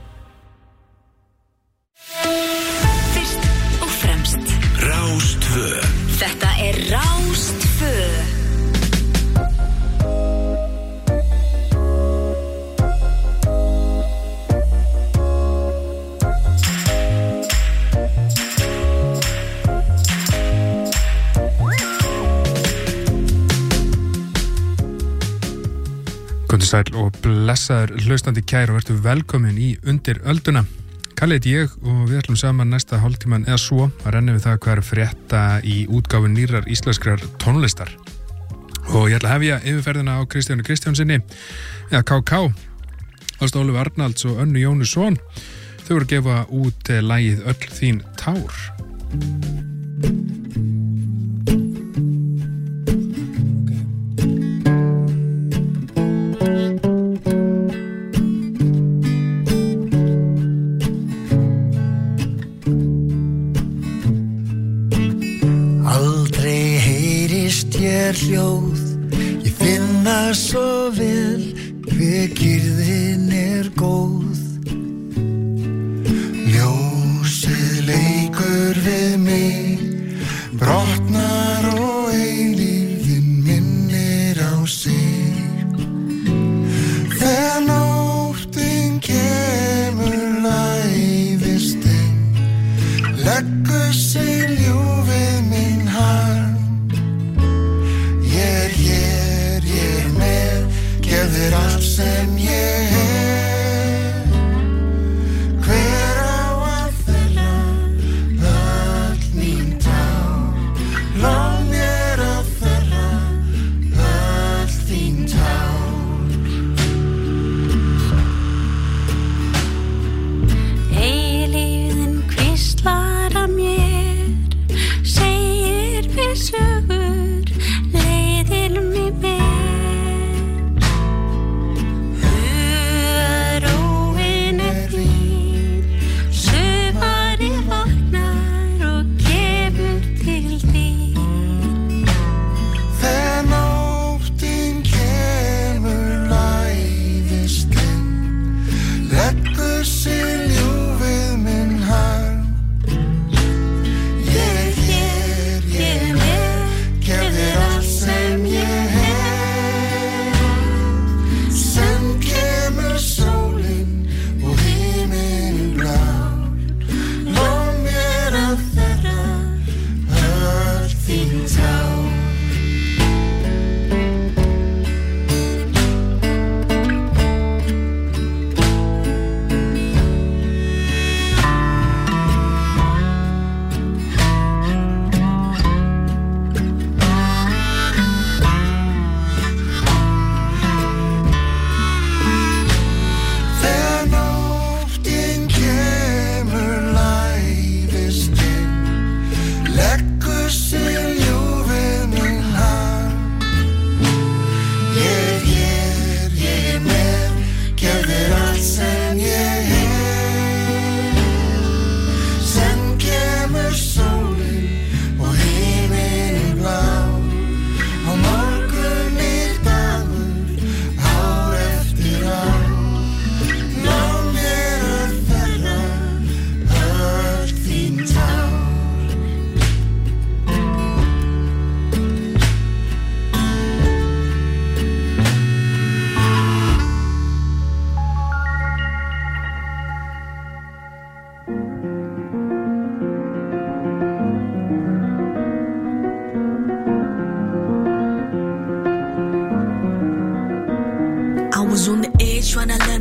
Fyrst og fremst Rás 2. Þetta Rás 2. Góðan sæl og blessaður hlustandi kæru og verður velkomin í Undir ölduna. Kalli heiti ég og við ætlum saman næsta hálftíman eða svo að renna við það hvað frétta í útgáfu nýrrar íslenskrar tónlistar. Og ég ætla að hefja yfirferðina á Kristjáni Kristjánsinni eða KK, Ásta Ólafur Arnalds og Önnu Jónusson. Þau voru að gefa út lagið Öll þín tár. Hljóð, ég finn það svo vel hver kyrrðin góð. Ljósið leikur við mig, brotnar og eilífðin minnir á sig. Þegar nóttin kemur læðist leggur sig ljúfið minn harm. Gefur allt sem ég hver á að þeirra öll mín tár. Lán mér að þeirra öll þín tár. Eilífðin hvíslar að mér, segir mér sögur, leiðir mig með.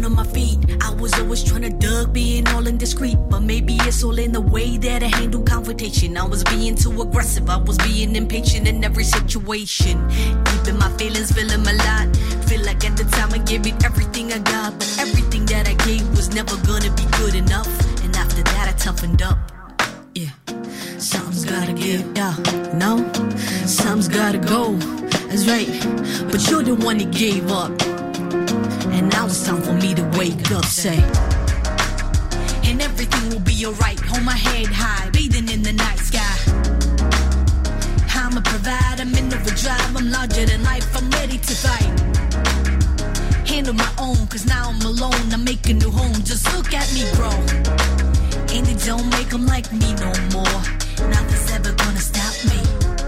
on my feet. I was always trying to duck, being all indiscreet. But maybe it's all in the way that I handle confrontation. I was being too aggressive, I was being impatient in every situation. Deep in my feelings, feeling my lot. Feel like at the time I gave it everything I got. But everything that I gave was never gonna be good enough. And after that I toughened up. Yeah, something's gotta give, yeah, no, something's gotta go. That's right, but you're the one that gave up. And now it's time for me to wake up, say. And everything will be alright, hold my head high, bathing in the night sky. I'm a provider, I'm in overdrive, I'm larger than life, I'm ready to fight. Handle my own, cause now I'm alone, I'm making a new home, just look at me grow. And it don't make them like me no more, nothing's ever gonna stop me.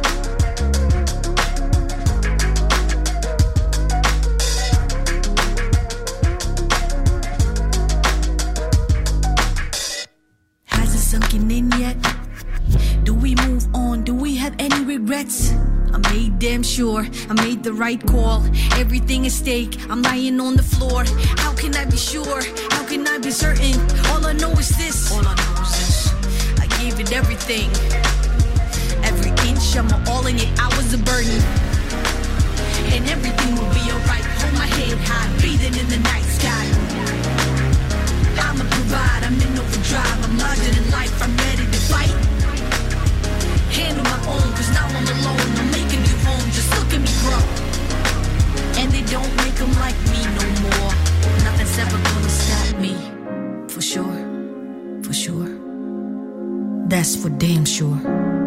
Sunken in yet? Do we move on? Do we have any regrets? I made damn sure I made the right call. Everything at stake, I'm lying on the floor. How can I be sure? How can I be certain? All I know is this. All I know is this. I gave it everything. Every inch, I'm all in it. I was a burden. And everything will be alright. Hold my head high, breathing in the night sky. I'm a provider, I'm in overdrive, I'm larger than life, I'm ready to fight. Handle my own, cause now I'm alone, I'm making new home, just look at me grow. And they don't make them like me no more, nothing's ever gonna stop me. For sure, for sure, that's for damn sure.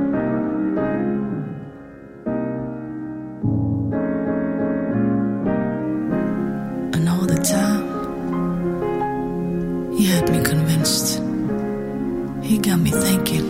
And all the time he had me convinced. He got me thinking.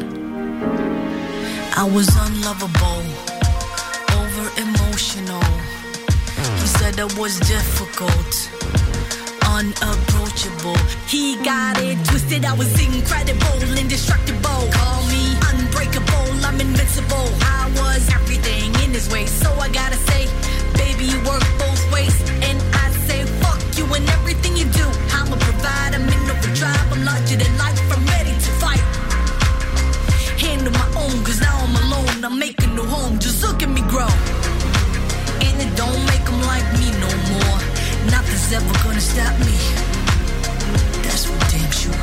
I was unlovable, over emotional. He said I was difficult, unapproachable. He got it twisted, I was incredible, indestructible. Call me unbreakable, I'm invincible. I was everything in his way, so I gotta say, baby, you work both ways. And I say, fuck you and everything you do. I'm a provider, I'm in overdrive, I'm larger than life, I'm ready to fight. Handle my own, cause now I'm alone, I'm making a new home, just look at me grow. And it don't make them like me no more, nothing's ever gonna stop me, that's for damn sure.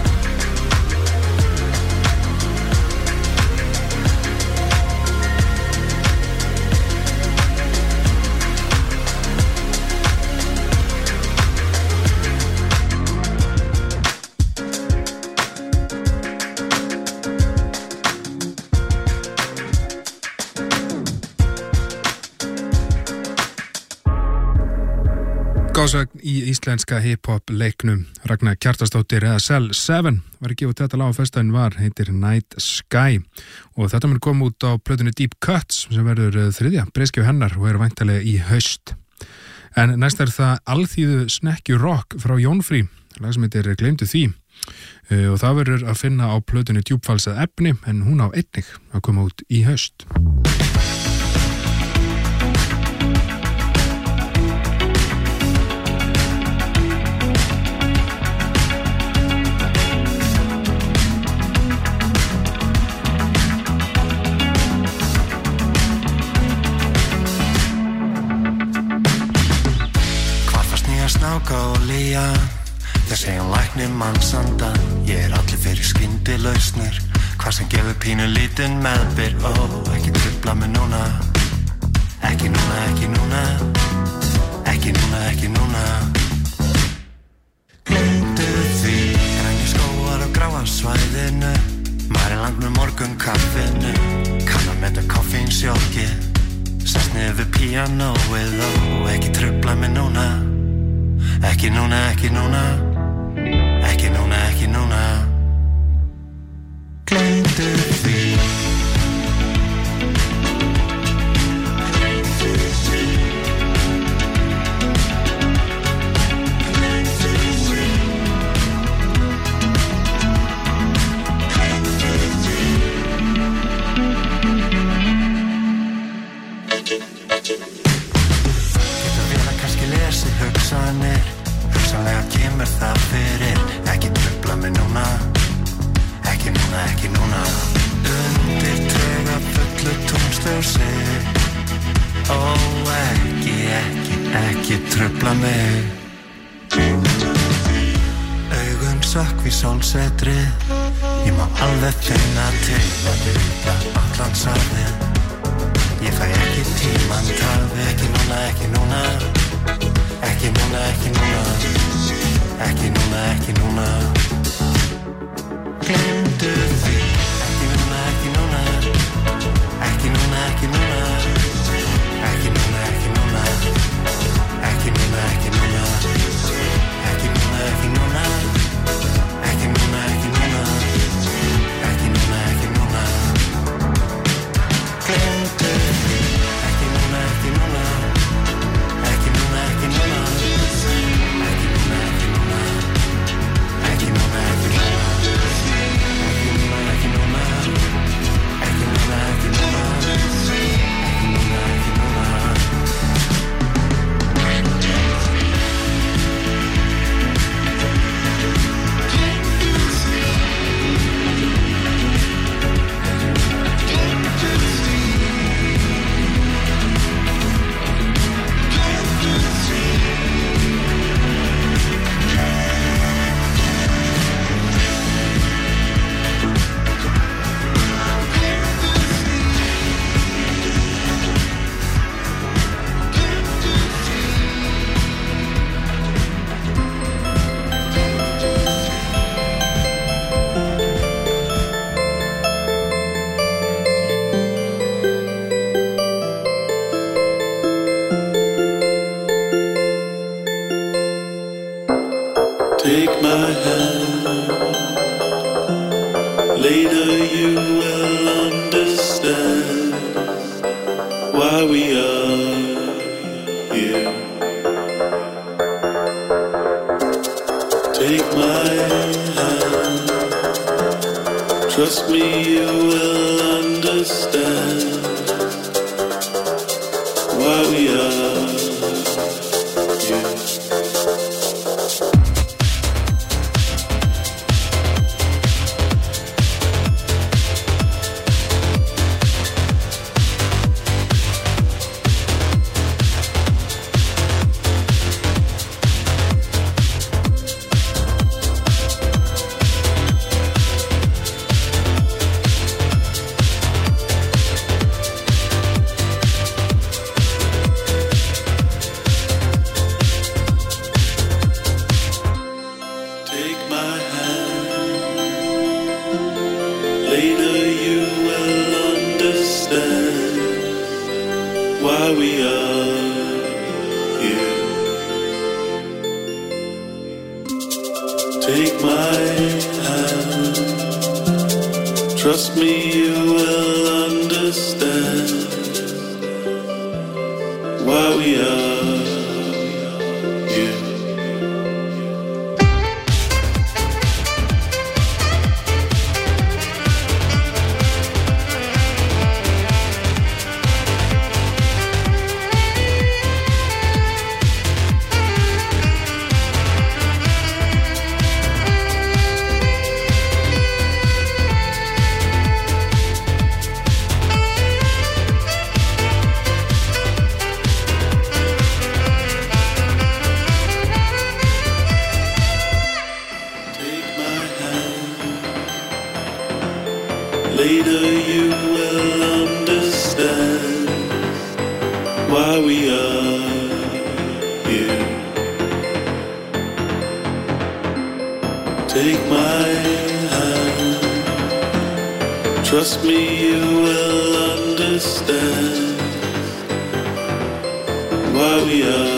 Gásögn í íslenska hip-hop leiknum. Ragnar Kjartansdóttir eða Cell 7 var að gefa þetta lag á föstudaginn heitir Night Sky og þetta mun koma út á plötunni Deep Cuts sem verður þriðja breiðskífu hennar og er væntanlega í haust. En næst það alþýðu snekkju rock frá Jónfrí, lag sem heitir Gleymdu því og það verður að finna á plötunni Djúpfalsað efni en hún á einnig að koma út í haust. Snáka og lía þeir segjum læknir mannsanda ég allir fyrir skyndilausnir hvað sem gefur pínu lítinn meðbyr ekki trufla mig núna ekki núna, ekki núna ekki núna, ekki núna Gleymdu því grænir skógar á gráa svæðinu maður langt morgun kaffinu kann að meta koffínsjokkið sest niður við píanóið ekki trufla mig núna Ekki núna, ekki núna Ekki núna, ekki núna Gleymdu því Hugsanlega kemur það sökk við sólsetrið. Ég má alveg finna til að vita Atlantshafið. Ég fæ ekki tímantal við. Ekki núna, ekki núna. Ekki núna, ekki núna. Ekki núna, ekki núna. Gleymdu því. Ekki núna, ekki núna. Ekki núna, ekki núna. Ekki núna, ekki núna. Ekki núna, ekki núna. Ekki núna, ekki núna. Ekki núna, ekki núna. Ekki núna, ekki núna. Gleymdu því. Ekki núna, ekki núna. Ekki núna, ekki núna. Ekki núna, ekki núna. Ekki núna, ekki núna. Ekki núna, ekki núna. Ekki núna, ekki núna. Ekki núna, ekki núna. Take my hand. Later you will understand why we are here. Take my hand. Trust me, you will understand why we are here. Trust me, you will understand why we are here. Later you will understand why we are here. Take my hand. Trust me, you will understand why we are here.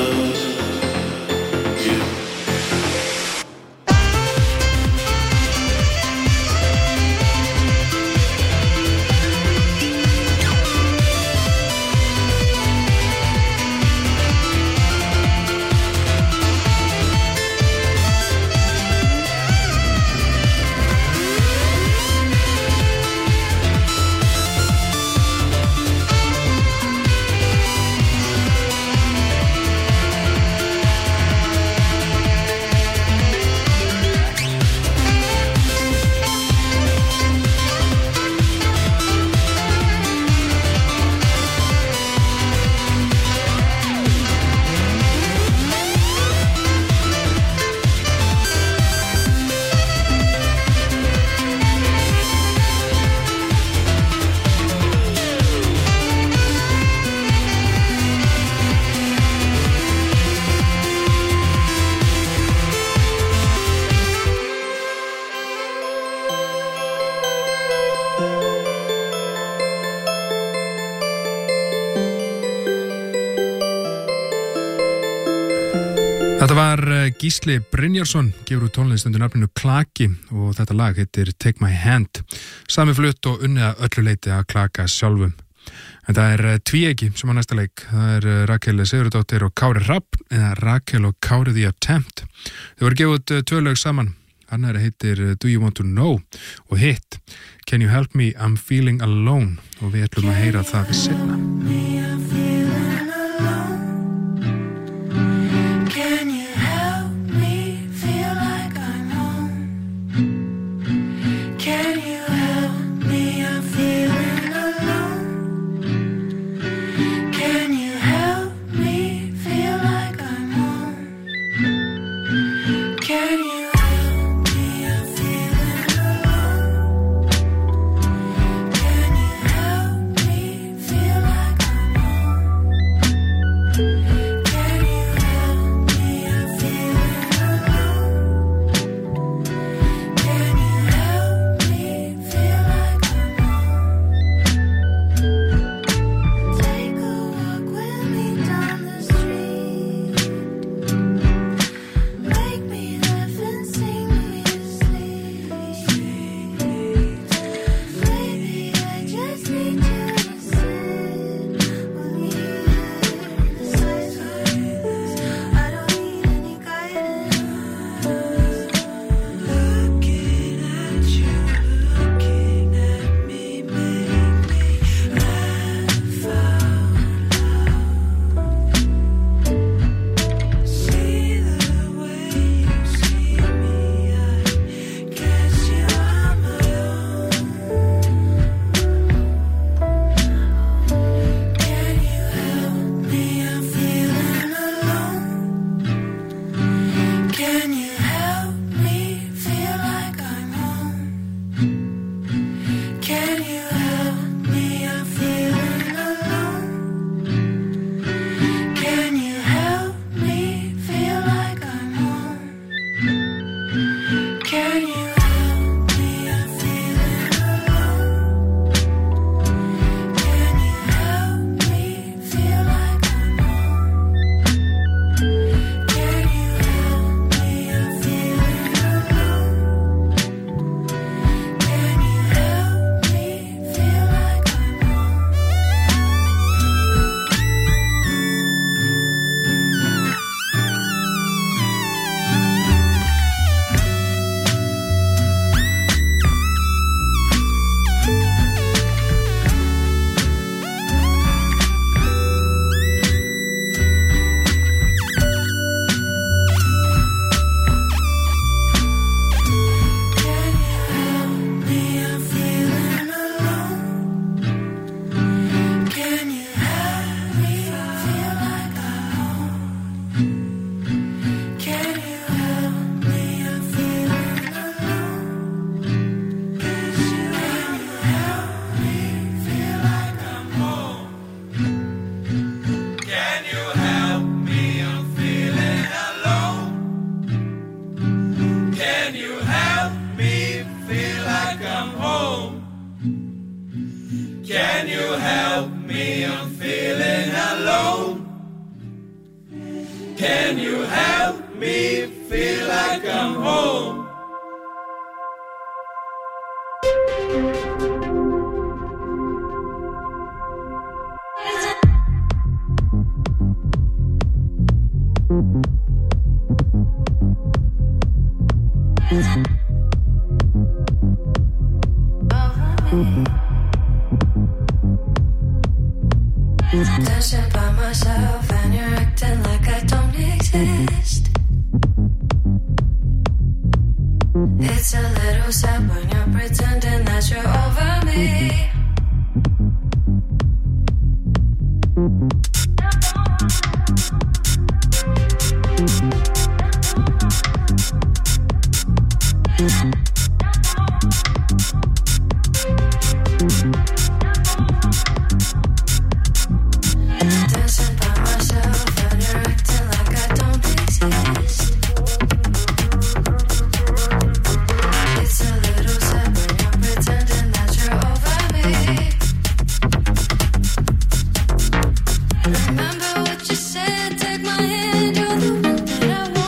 Þetta var Gísli Brynjarsson, gefur út tónlist undir nafninu Klaki og þetta lag heitir Take My Hand. Sami flutt og unnið að öllu leyti að Klaka sjálfum. En það er tvíegi sem á næsta leik. Það er Rakel Sigurðardóttir og Kári Hrafn, eða Rakel og Kári The Attempt. Þau voru gefið út 2 lög saman. Annar heitir Do You Want To Know og hitt Can You Help Me, I'm Feeling Alone, og við ætlum að heyra það seinna. Can you help me feel like I'm home? Dancing by myself and you're acting like I don't exist. It's a little sad when you're pretending that you're over me. Dancing by myself and you're acting like I don't exist. It's a little sad when you're pretending that you're over me. Remember what you said, take my hand, you're the one that I want.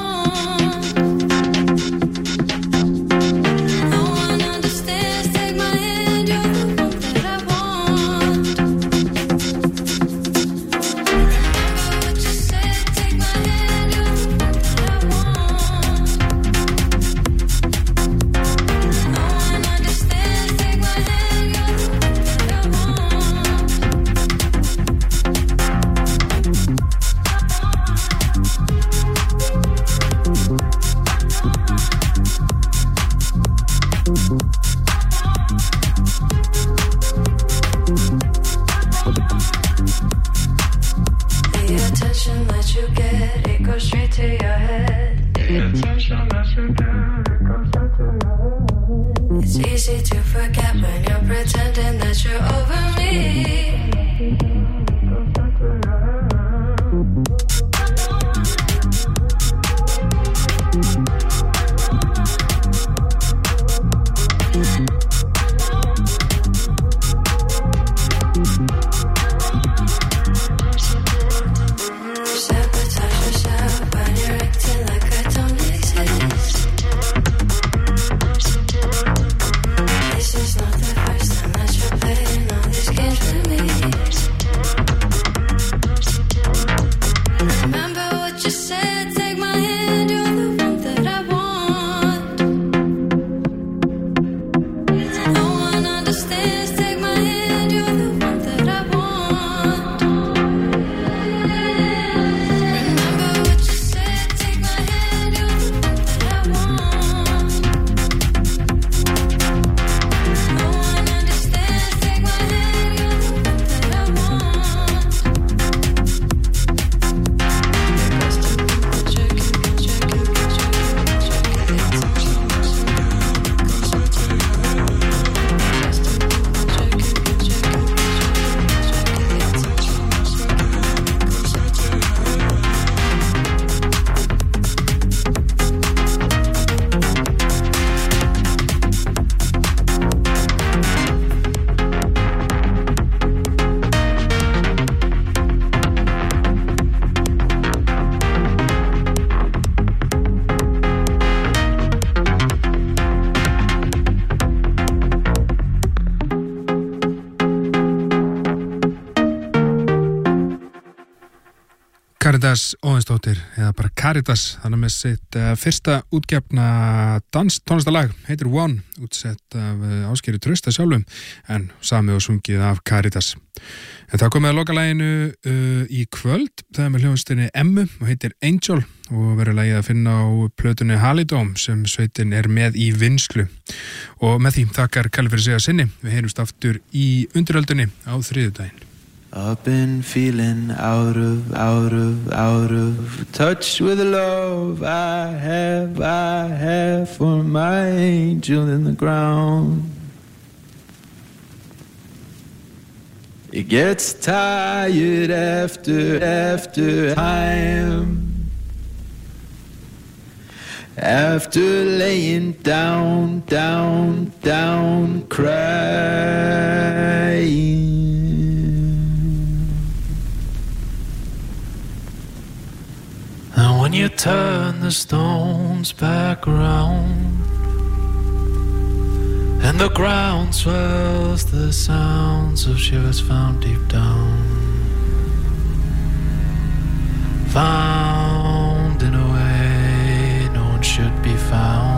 The attention that you get, it goes straight to your head. The attention that you get, it goes straight to your head. It's easy to forget when you're pretending that you're over me. Caritas Óðinsdóttir, eða bara Caritas, þannig með sitt fyrsta útgefna tónlistalag, heitir One, útsett af Ásgeiri Trausta sjálfum, en samið og sungið af Caritas. En það komið að lokalæginu í kvöld, það með hljóðstinni Emmu og heitir Angel og verður lagið að finna á plötunni Halidóm sem sveitin með í vinnslu. Og með því þakkar Kalli fyrir sig að sinni, við heyrumst aftur í undiröldunni á þriðjudaginn. I've been feeling out of touch with the love I have for my angel in the ground. It gets tired after time, after laying down crying. And when you turn the stones back around and the ground swells the sounds of shivers found deep down, found in a way no one should be found.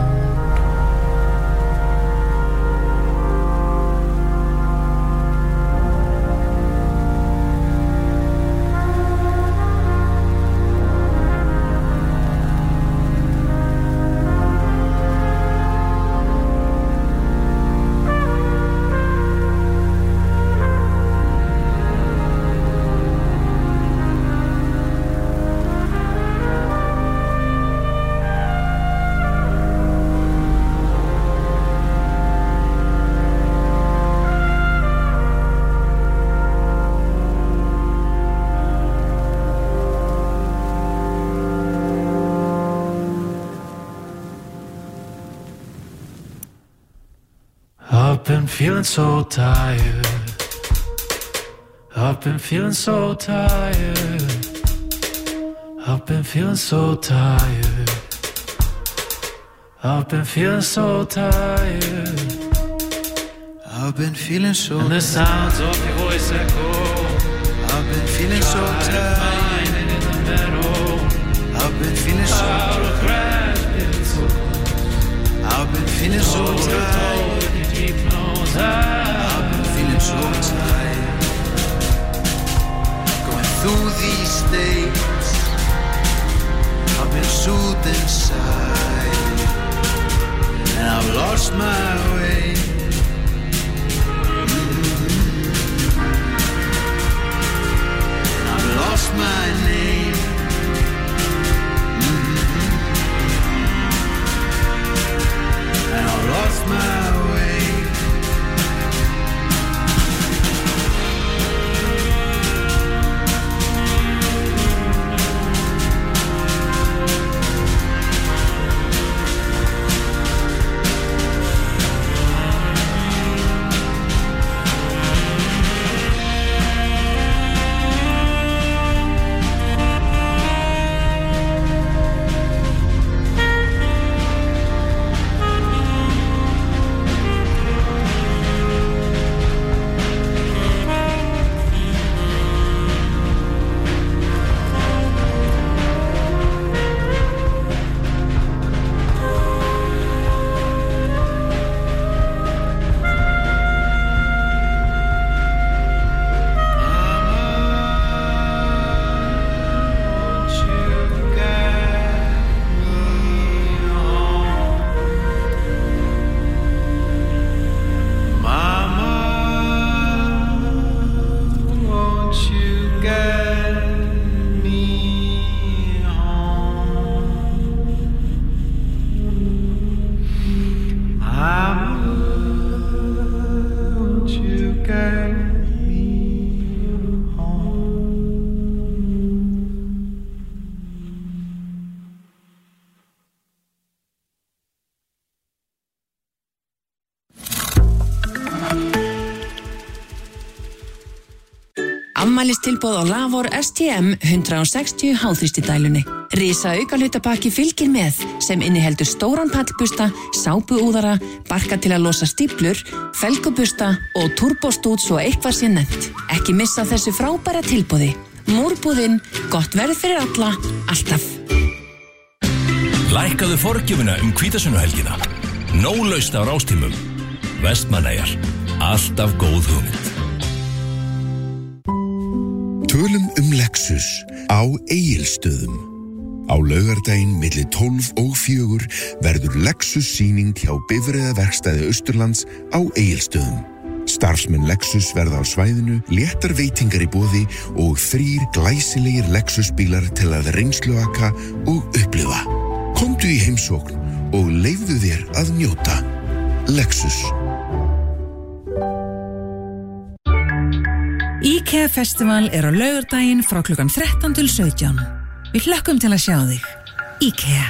I've been feeling so tired. I've been feeling so tired. I've been feeling so tired. I've been feeling so tired. I've been feeling so tired. And the sounds of your voice echo. I've been feeling so tired. In the meadow. I've been feeling so tired. I've been feeling so tired. I've been feeling so tired. Going through these days, I've been soothed inside, and I've lost my Afmælistilboð á Lavor STM 160 háþrýstidælunni. Risa aukahlutapakki fylgir með sem inniheldur stóran pallbusta, sápuúðara, barka til að losa stíplur, felgubusta og turbostút svo eitthvað sé nefnt. Ekki missa þessu frábæra tilboði. Múrbúðin, gott verð fyrir alla, alltaf. Lækkaðu forgjöfuna hvítasunnuhelgina. Nóg laust á rástímum. Vestmannaeyjar. Alltaf góð hugmynd. Tölum Lexus á Egilsstöðum. Á laugardaginn milli 12 og 4 verður Lexus sýning hjá Bifreiðaverkstæði Austurlands á Egilsstöðum. Starfsmenn Lexus verða á svæðinu, léttar veitingar í boði og 3 glæsilegir Lexus bílar til að reynsluaka og upplifa. Komdu í heimsókn og leyfðu þér að njóta. Lexus. IKEA Festival á laugardaginn frá klukkan 13 til 17. Við hlökkum til að sjá þig. IKEA.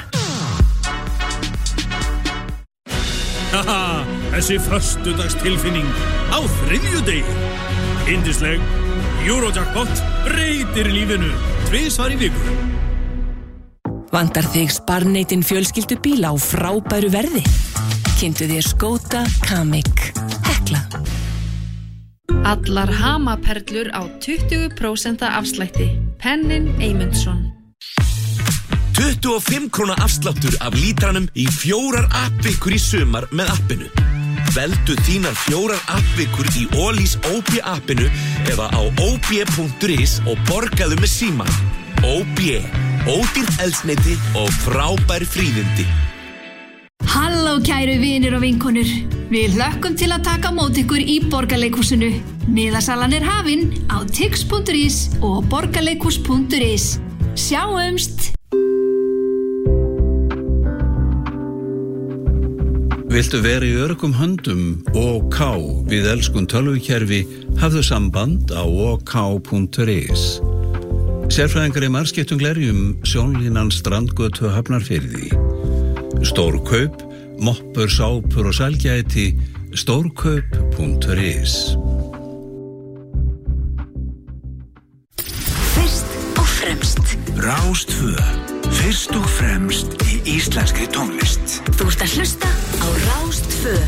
Haha, þessi föstudagstilfinning á þriðjudegi. Yndisleg Eurojackpot breytir lífinu 2 í viku. Vantar þig sparneytin fjölskyldubíl á frábæru verði? Kynntu þér Skoda Kamiq. Hekla. Allar hamaperlur á 20% afslætti. Pennin Eymundsson. 25 króna afsláttur af lítranum í 4 appvikur í sumar með appinu. Veldu þínar 4 appvikur í Ólís OB appinu eða á ob.is og borgaðu með síma. OB, ódýrt eldsneyti og frábær fríðindi. Halló kæru vinir og vinkonur. Við hlökkum til að taka á móti ykkur í Borgarleikhúsinu. Miðasalan hafin á tix.is og borgarleikhús.is. Sjáumst! Viltu vera í öruggum höndum OK við elskun tölvukerfi, hafðu samband á ok.is. Sérfræðingar í margskiptum glerjum, sjónlínan Strandgötu Hafnarfirði. Stórkaup, moppur, sápur og sælgæti, stórkaup.is. Fyrst og fremst. Rás 2. Fyrst og fremst í íslenskri tónlist. Þú ert að hlusta á Rás 2.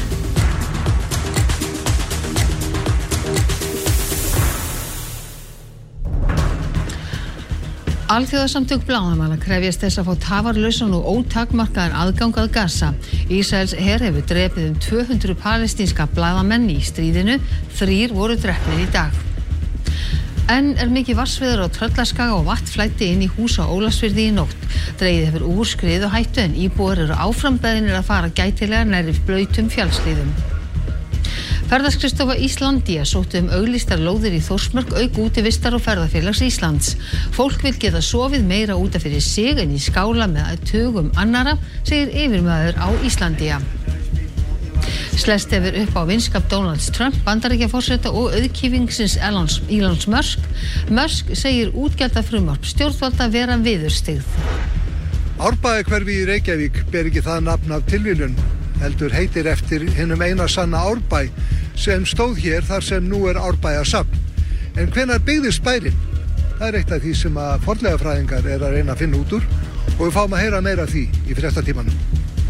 Alþjóðasamtök blaðamanna krefjast þess að fá tafarlausan og ótakmarkaðan aðgang að Gaza. Ísraels her hefur drepið 200 palestínska blaðamenn í stríðinu, 3 voru drepnir í dag. Enn mikið vatnsveður á Tröllaskaga og vatn flæddi inn í hús á Ólafsfirði í nótt. Dregið hefur úr skriðuhættu en íbúar eru áfram beðnir að fara gætilega nærri blautum fjallshlíðum. Ferðaskrifstofa Íslandia sótti auglýstar lóðir í Þórsmörk auk útivistar og ferðafélags Íslands. Fólk vil geta sofið meira út af fyrir sig en í skála með tugum annara, segir yfirmaður á Íslandia. Slest hefur upp á vinskap Donald Trump, Bandaríkjaforseta og auðkýfingsins Elon Musk. Musk segir útgjaldafrumvarp stjórnvalda vera viðurstyggð. Árbæjarhverfi í Reykjavík ber ekki það nafn af tilviljun, heldur heitir eftir hinum eina sanna Árbæ sem stóð hér þar sem nú Árbæjarsafn. En hvenær byggðist bærinn? Það eitt af því sem að fornleifafræðingar að reyna að finna út úr og við fáum að heyra meira af því í fréttatímanum.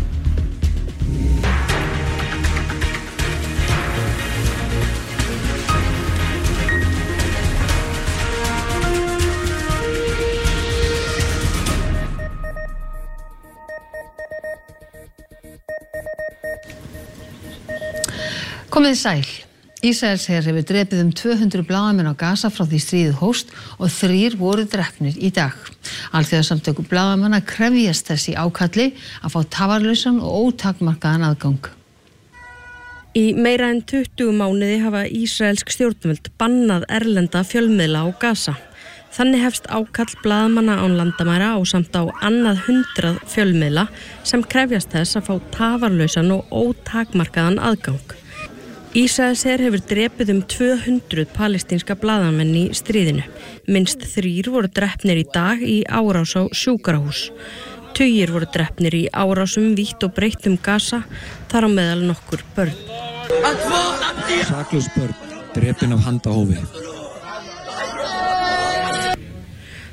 Komið sæl. Ísraels her hefur drepið 200 blaðamenn á Gaza frá því stríðið hófst og 3 voru drepnir í dag. Alþjóðasamtök blaðamanna krefjast þess í ákalli að fá tafarlausan og ótakmarkaðan aðgang. Í meira en 20 mánuði hafa ísraelsk stjórnvöld bannað erlenda fjölmiðla á Gaza. Þannig hefst ákall blaðamanna án landamæra og samt á annað 100 fjölmiðla sem krefjast þess að fá tafarlausan og ótakmarkaðan aðgang. Ísraels her hefur drepið 200 palestínska blaðamenn í stríðinu. Minnst 3 voru drepnir í dag í árás á sjúkrahús. Tugir voru drepnir í árásum vítt og breitt Gaza, þar á meðal nokkur börn. Saklaus börn drepin af handahófi.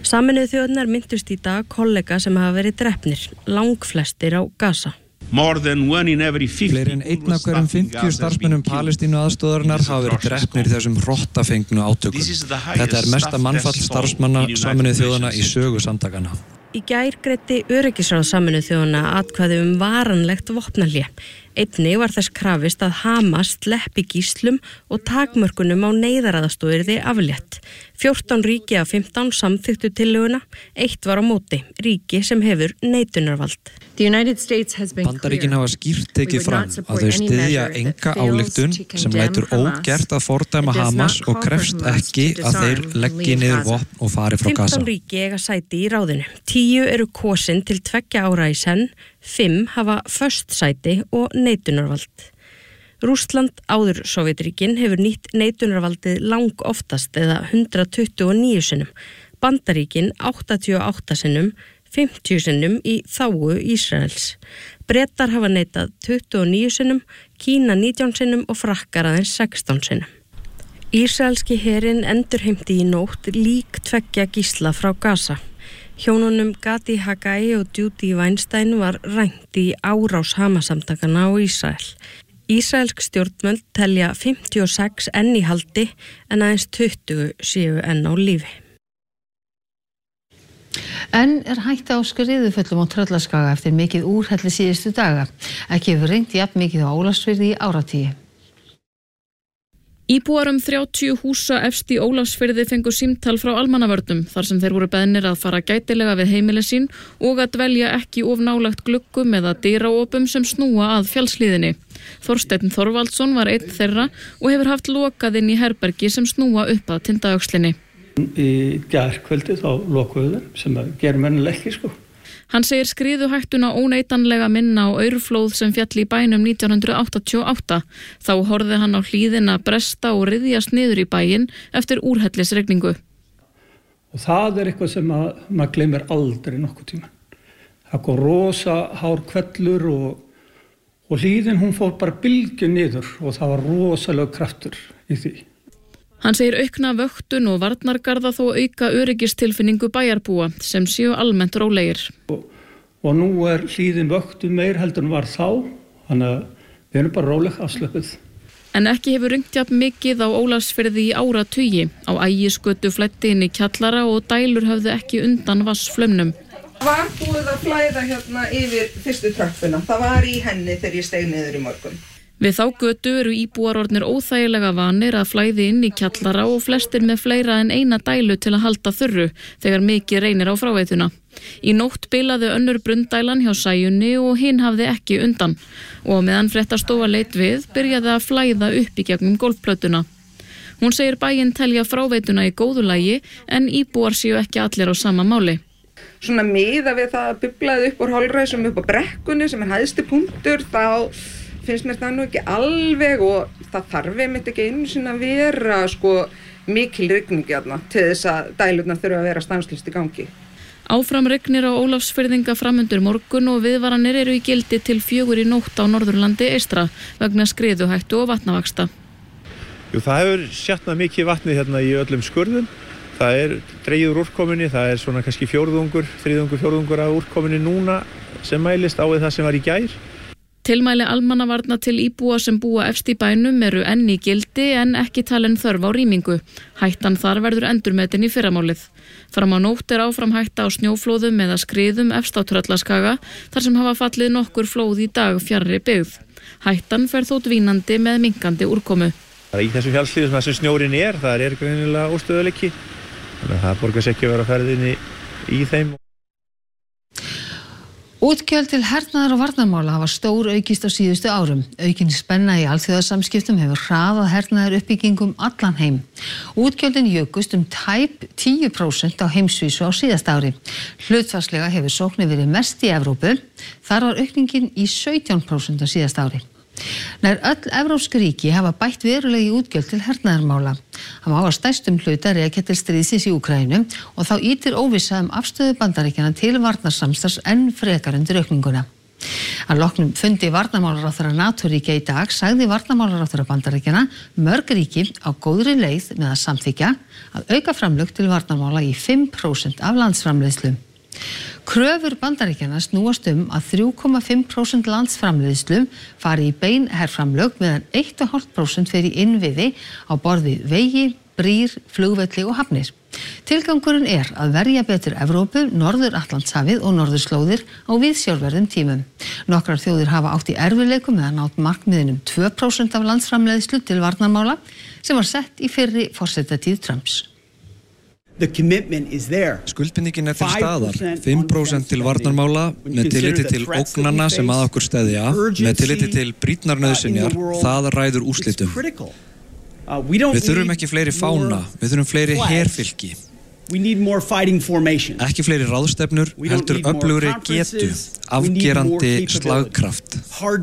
Sameinuðu þjóðirnar minntust í dag kollega sem hafa verið drepnir, langflestir á Gaza. Fleiri en 1 af hverjum 50 starfsmönnum Palestínu aðstoðarinnar hafa verið drepnir í þessum hrottafengnu átökum. Þetta mesta mannfall starfsmanna Sameinuðu þjóðanna í sögu samtakanna. Í gær greiddi öryggisráð Sameinuðu þjóðanna atkvæði varanlegt vopnahlé. Einnig var þess krafist að Hamas sleppi gíslum og takmörkunum á neyðaraðstoð yrði aflétt. 14 ríki af 15 samþykktu tillöguna, 1 var á móti, ríki sem hefur neitunarvald. Bandaríkin hafa skýrt tekið fram að þau styðja enga ályktun sem lætur ógert að fordæma Hamas og krefst ekki að þeir leggi niður vopn og fari frá Gaza. 15 ríki eiga sæti í ráðinu. 10 eru kosin til 2 ára í senn, 5 hafa föst sæti og neitunarvald. Rússland, áður Sovétríkin, hefur nýtt neitunarvaldið lang oftast eða 129 sinnum. Bandaríkin 88 sinnum, 50 sinnum í þágu Ísraels. Bretar hafa neitað 29 sinnum, Kína 19 sinnum og Frakkar aðeins 16 sinnum. Ísraelski herinn endurheimti í nótt lík 2 gísla frá Gaza. Hjónunum Gadi Hagai og Judy Weinstein var rænt í árás Hamas-samtakana á Ísrael. Ísraelsk stjórnvöld telja 56 enn í haldi en aðeins 20 séu enn á lífi. En hætta á skriðuföllum á Tröllaskaga eftir mikið úrhelli síðustu daga. Ekki hefur rignt jafn mikið á Ólafsfirði í áratugi. Íbúar 30 húsa efst í Ólafsfirði fengu símtal frá almannavörnum þar sem þeir voru beðnir að fara gætilega við heimili sín og að dvelja ekki of nálægt gluggum eða dyraopum sem snúa að fjallshlíðinni. Þorsteinn Þorvaldsson var einn þeirra og hefur haft lokað inn í herbergi sem snúa upp að Tindaöxlinni. Í gærkvöldi þá lokuðu sem að gera mennileg ekki sko. Hann segir skriðuhættuna óneitanlega minna á aurflóð sem féll í bænum 1988. Þá horfði hann á hlíðina bresta og ryðjast niður í bæinn eftir úrhellisregningu. Og það eitthvað sem maður gleymir aldrei nokkuð tíma. Það kom rosa hár hvellur og hlíðin hún fór bara bylgju niður og það var rosalega kraftur í því. Hann segir aukna vöktun og varnargarða þó auka öryggistilfinningu bæjarbúa sem séu almennt rólegir. Og nú hlíðin vöktu meir heldur en var þá, þannig að við erum bara róleg afslöpuð. En ekki hefur rignt jafn mikið á Ólafsfirði í áratugi. Á Ægisgötu flæddi inn í kjallara og dælur höfðu ekki undan vatnsflaumnum. Var búið að flæða hérna yfir fyrstu tröppuna. Það var í henni þegar ég steig niður í morgun. Við þá götu eru íbúar orðnir óþægilega vanir að flæði inn í kjallara og flestir með fleira en eina dælu til að halda þurru þegar mikið reynir á fráveituna. Í nótt bilaði önnur brunndælan hjá Sæjunni og hinn hafði ekki undan og meðan fréttastofa leit við byrjaði að flæða upp í gegnum gólfplötuna. Hún segir bæinn telja fráveituna í góðu lagi en íbúar séu ekki allir á sama máli. Svona miða við það að bublaði upp úr holræsum upp á brekkunni sem hæðsti punktur þá finnst mér það nú ekki alveg og það þarf einmitt ekki einu sinna að vera mikil rigning hérna til þess að dælurnar þurfa að vera stanslaust í gangi. Áfram rignir á Ólafsfirðinga framundur morgun og viðvaranir eru í gildi til 4 í nótt á Norðurlandi eystra vegna skriðuhættu og vatnavaksta. Það hefur sjatnað mikið vatni hérna í öllum skurðum. Það dregið úr úrkomunni, það svona kannski fjórðungur af úrkomunni núna sem mælist á við það sem var í gær. Tilmæli almannavarna til íbúa sem búa efst í bænum eru enn í gildi en ekki talin þörf á rýmingu. Hættan þar verður endurmetin í fyrramálið. Fram á nótt áfram hætta á snjóflóðum eða skriðum efst á Tröllaskaga þar sem hafa fallið nokkur flóð í dag fjarri byggð. Hættan fer þó dvínandi með minnkandi úrkomu. Í þessu fjallshlíðum þar sem snjórinn það greinilega óstöðuleiki. Þannig að það borgar sér ekki að vera ferðinni í þeim. Útgjöld til hernaðar og varnarmála hafa stór aukist á síðustu árum. Aukin spenna í alþjóðasamskiptum hefur hraðað hernaðar uppbyggingum allan heim. Útgjöldin jukust tæp 10% á heimsvísu á síðasta ári. Hlutfallslega hefur sóknin verið mest í Evrópu. Þar var aukningin í 17% á síðasta ári. Nær öll evrópsk ríki hafa bætt verulega í útgjöld til hernaðarmála. Það má að stærstum hluta rekja til stríðsins í Úkraínu og þá ýtir óvissa afstöðu Bandaríkjanna til varnarsamstarfs enn frekar undir aukninguna. Að loknum fundi varnarmálaráðherra NATO-ríkja í dag sagði varnarmálaráðherra Bandaríkjanna mörg ríki á góðri leið með að samþykkja að auka framlög til varnarmála í 5% af landsframleiðslu. Kröfur Bandaríkjanna snúast að 3,5% landsframleiðslu fari í bein herframlög meðan 1,5% fer í innviði á borði vegi, brýr, flugvelli og hafnir. Tilgangurinn að verja betur Evrópu, Norður-Atlantshafið og norðurslóðir á viðsjárverðum tímum. Nokkrar þjóðir hafa átt í erfiðleikum með að ná markmiðinum 2% af landsframleiðslu til varnarmála sem var sett í fyrri forsetatíð Trumps. Skuldbindingin til staðar, 5% til varnarmála með tilliti til ógnanna sem að okkur steðja, með tilliti til brýnnar nauðsynjar, það ræður úrslitum. Við þurfum ekki fleiri fána, við þurfum fleiri herfylki. Ekki fleiri ráðstefnur, heldur öflugri getu, afgerandi slagkraft.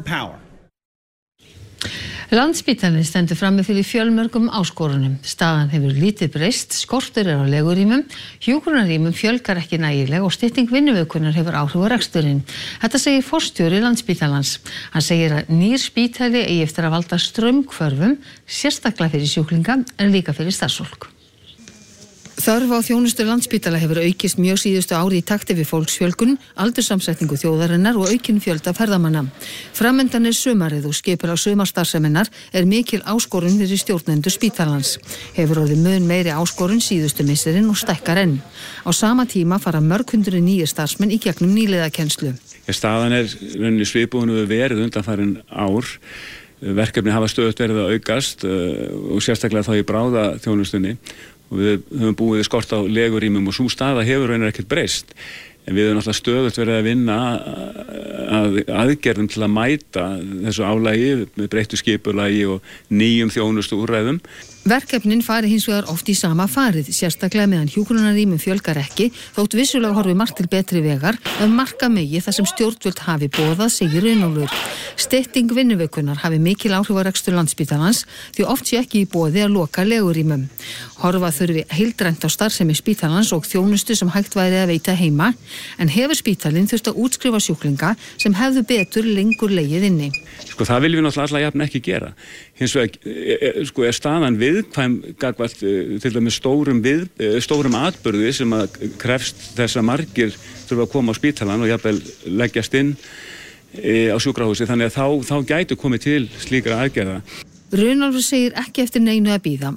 Landspítalinn stendur frammi fyrir fjölmörgum áskorunum. Staðan hefur lítið breyst, skortur á legurýmum, hjúkrunarrýmum fjölgar ekki nægilega og stytting vinnuvikunnar hefur áhrif á reksturinn. Þetta segir forstjóri Landspítalans. Hann segir að nýr spítali eigi eftir að valda straumhvörfum, sérstaklega fyrir sjúklinga en líka fyrir starfsfólk. Þörf á þjónustu Landspítala hefur aukist mjög síðustu ári í takti við fólksfjölgun, aldursamsetningu þjóðarinnar og aukin fjölda ferðamanna. Framundan sumarið og skipulag sumarstarfseminnar mikil áskorun fyrir stjórnendur spítalans. Hefur orðið mun meiri áskorun síðustu misserin og stækkar enn. Á sama tíma fara mörg hundruð nýir starfsmenn í gegnum nýliðakennslu. Staðan rauninni svipuð við verið undanfarin ár. Verkefni hafa stöðugt verið að aukast og sérstaklega þá í bráða þjónustunni. Og við höfum búið skort á legurýmum og sú staða hefur raunar ekkert breyst. En við höfum alltaf stöðugt verið að vinna að aðgerðum til að mæta þessu álagi með breyttu skipulagi og nýjum þjónustu úrræðum. Verkefnin fari hins vegar oft í sama farið, sérstaklega meðan hjúkrunarrýmum fjölgar ekki, þótt vissulega horfi margt til betri vegar marka megi þar sem stjórnvöld hafi boðað, segir Runólfur. Stytting vinnuvikunnar hafi mikil áhrif á rekstur Landspítalans því oft sé ekki í boði að loka legurýmum. Horfa þurfi heildrænt á starfsemi spítalans og þjónustu sem hægt væri að veita heima, en hefur spítalinn þurft að útskrifa sjúklinga sem hefðu betur lengur legið inni. Það viljum við náttúrulega alla jafn ekki gera. Hins vegar staðan viðkvæm gagnvart til dæmis stórum atburði sem að krefst þess að margir þurfa að koma á spítalan og jafnvel leggjast inn á sjúkrahúsi, þannig að þá gætu komið til slíkra aðgerða. Runólfur segir ekki eftir neinu að bíða.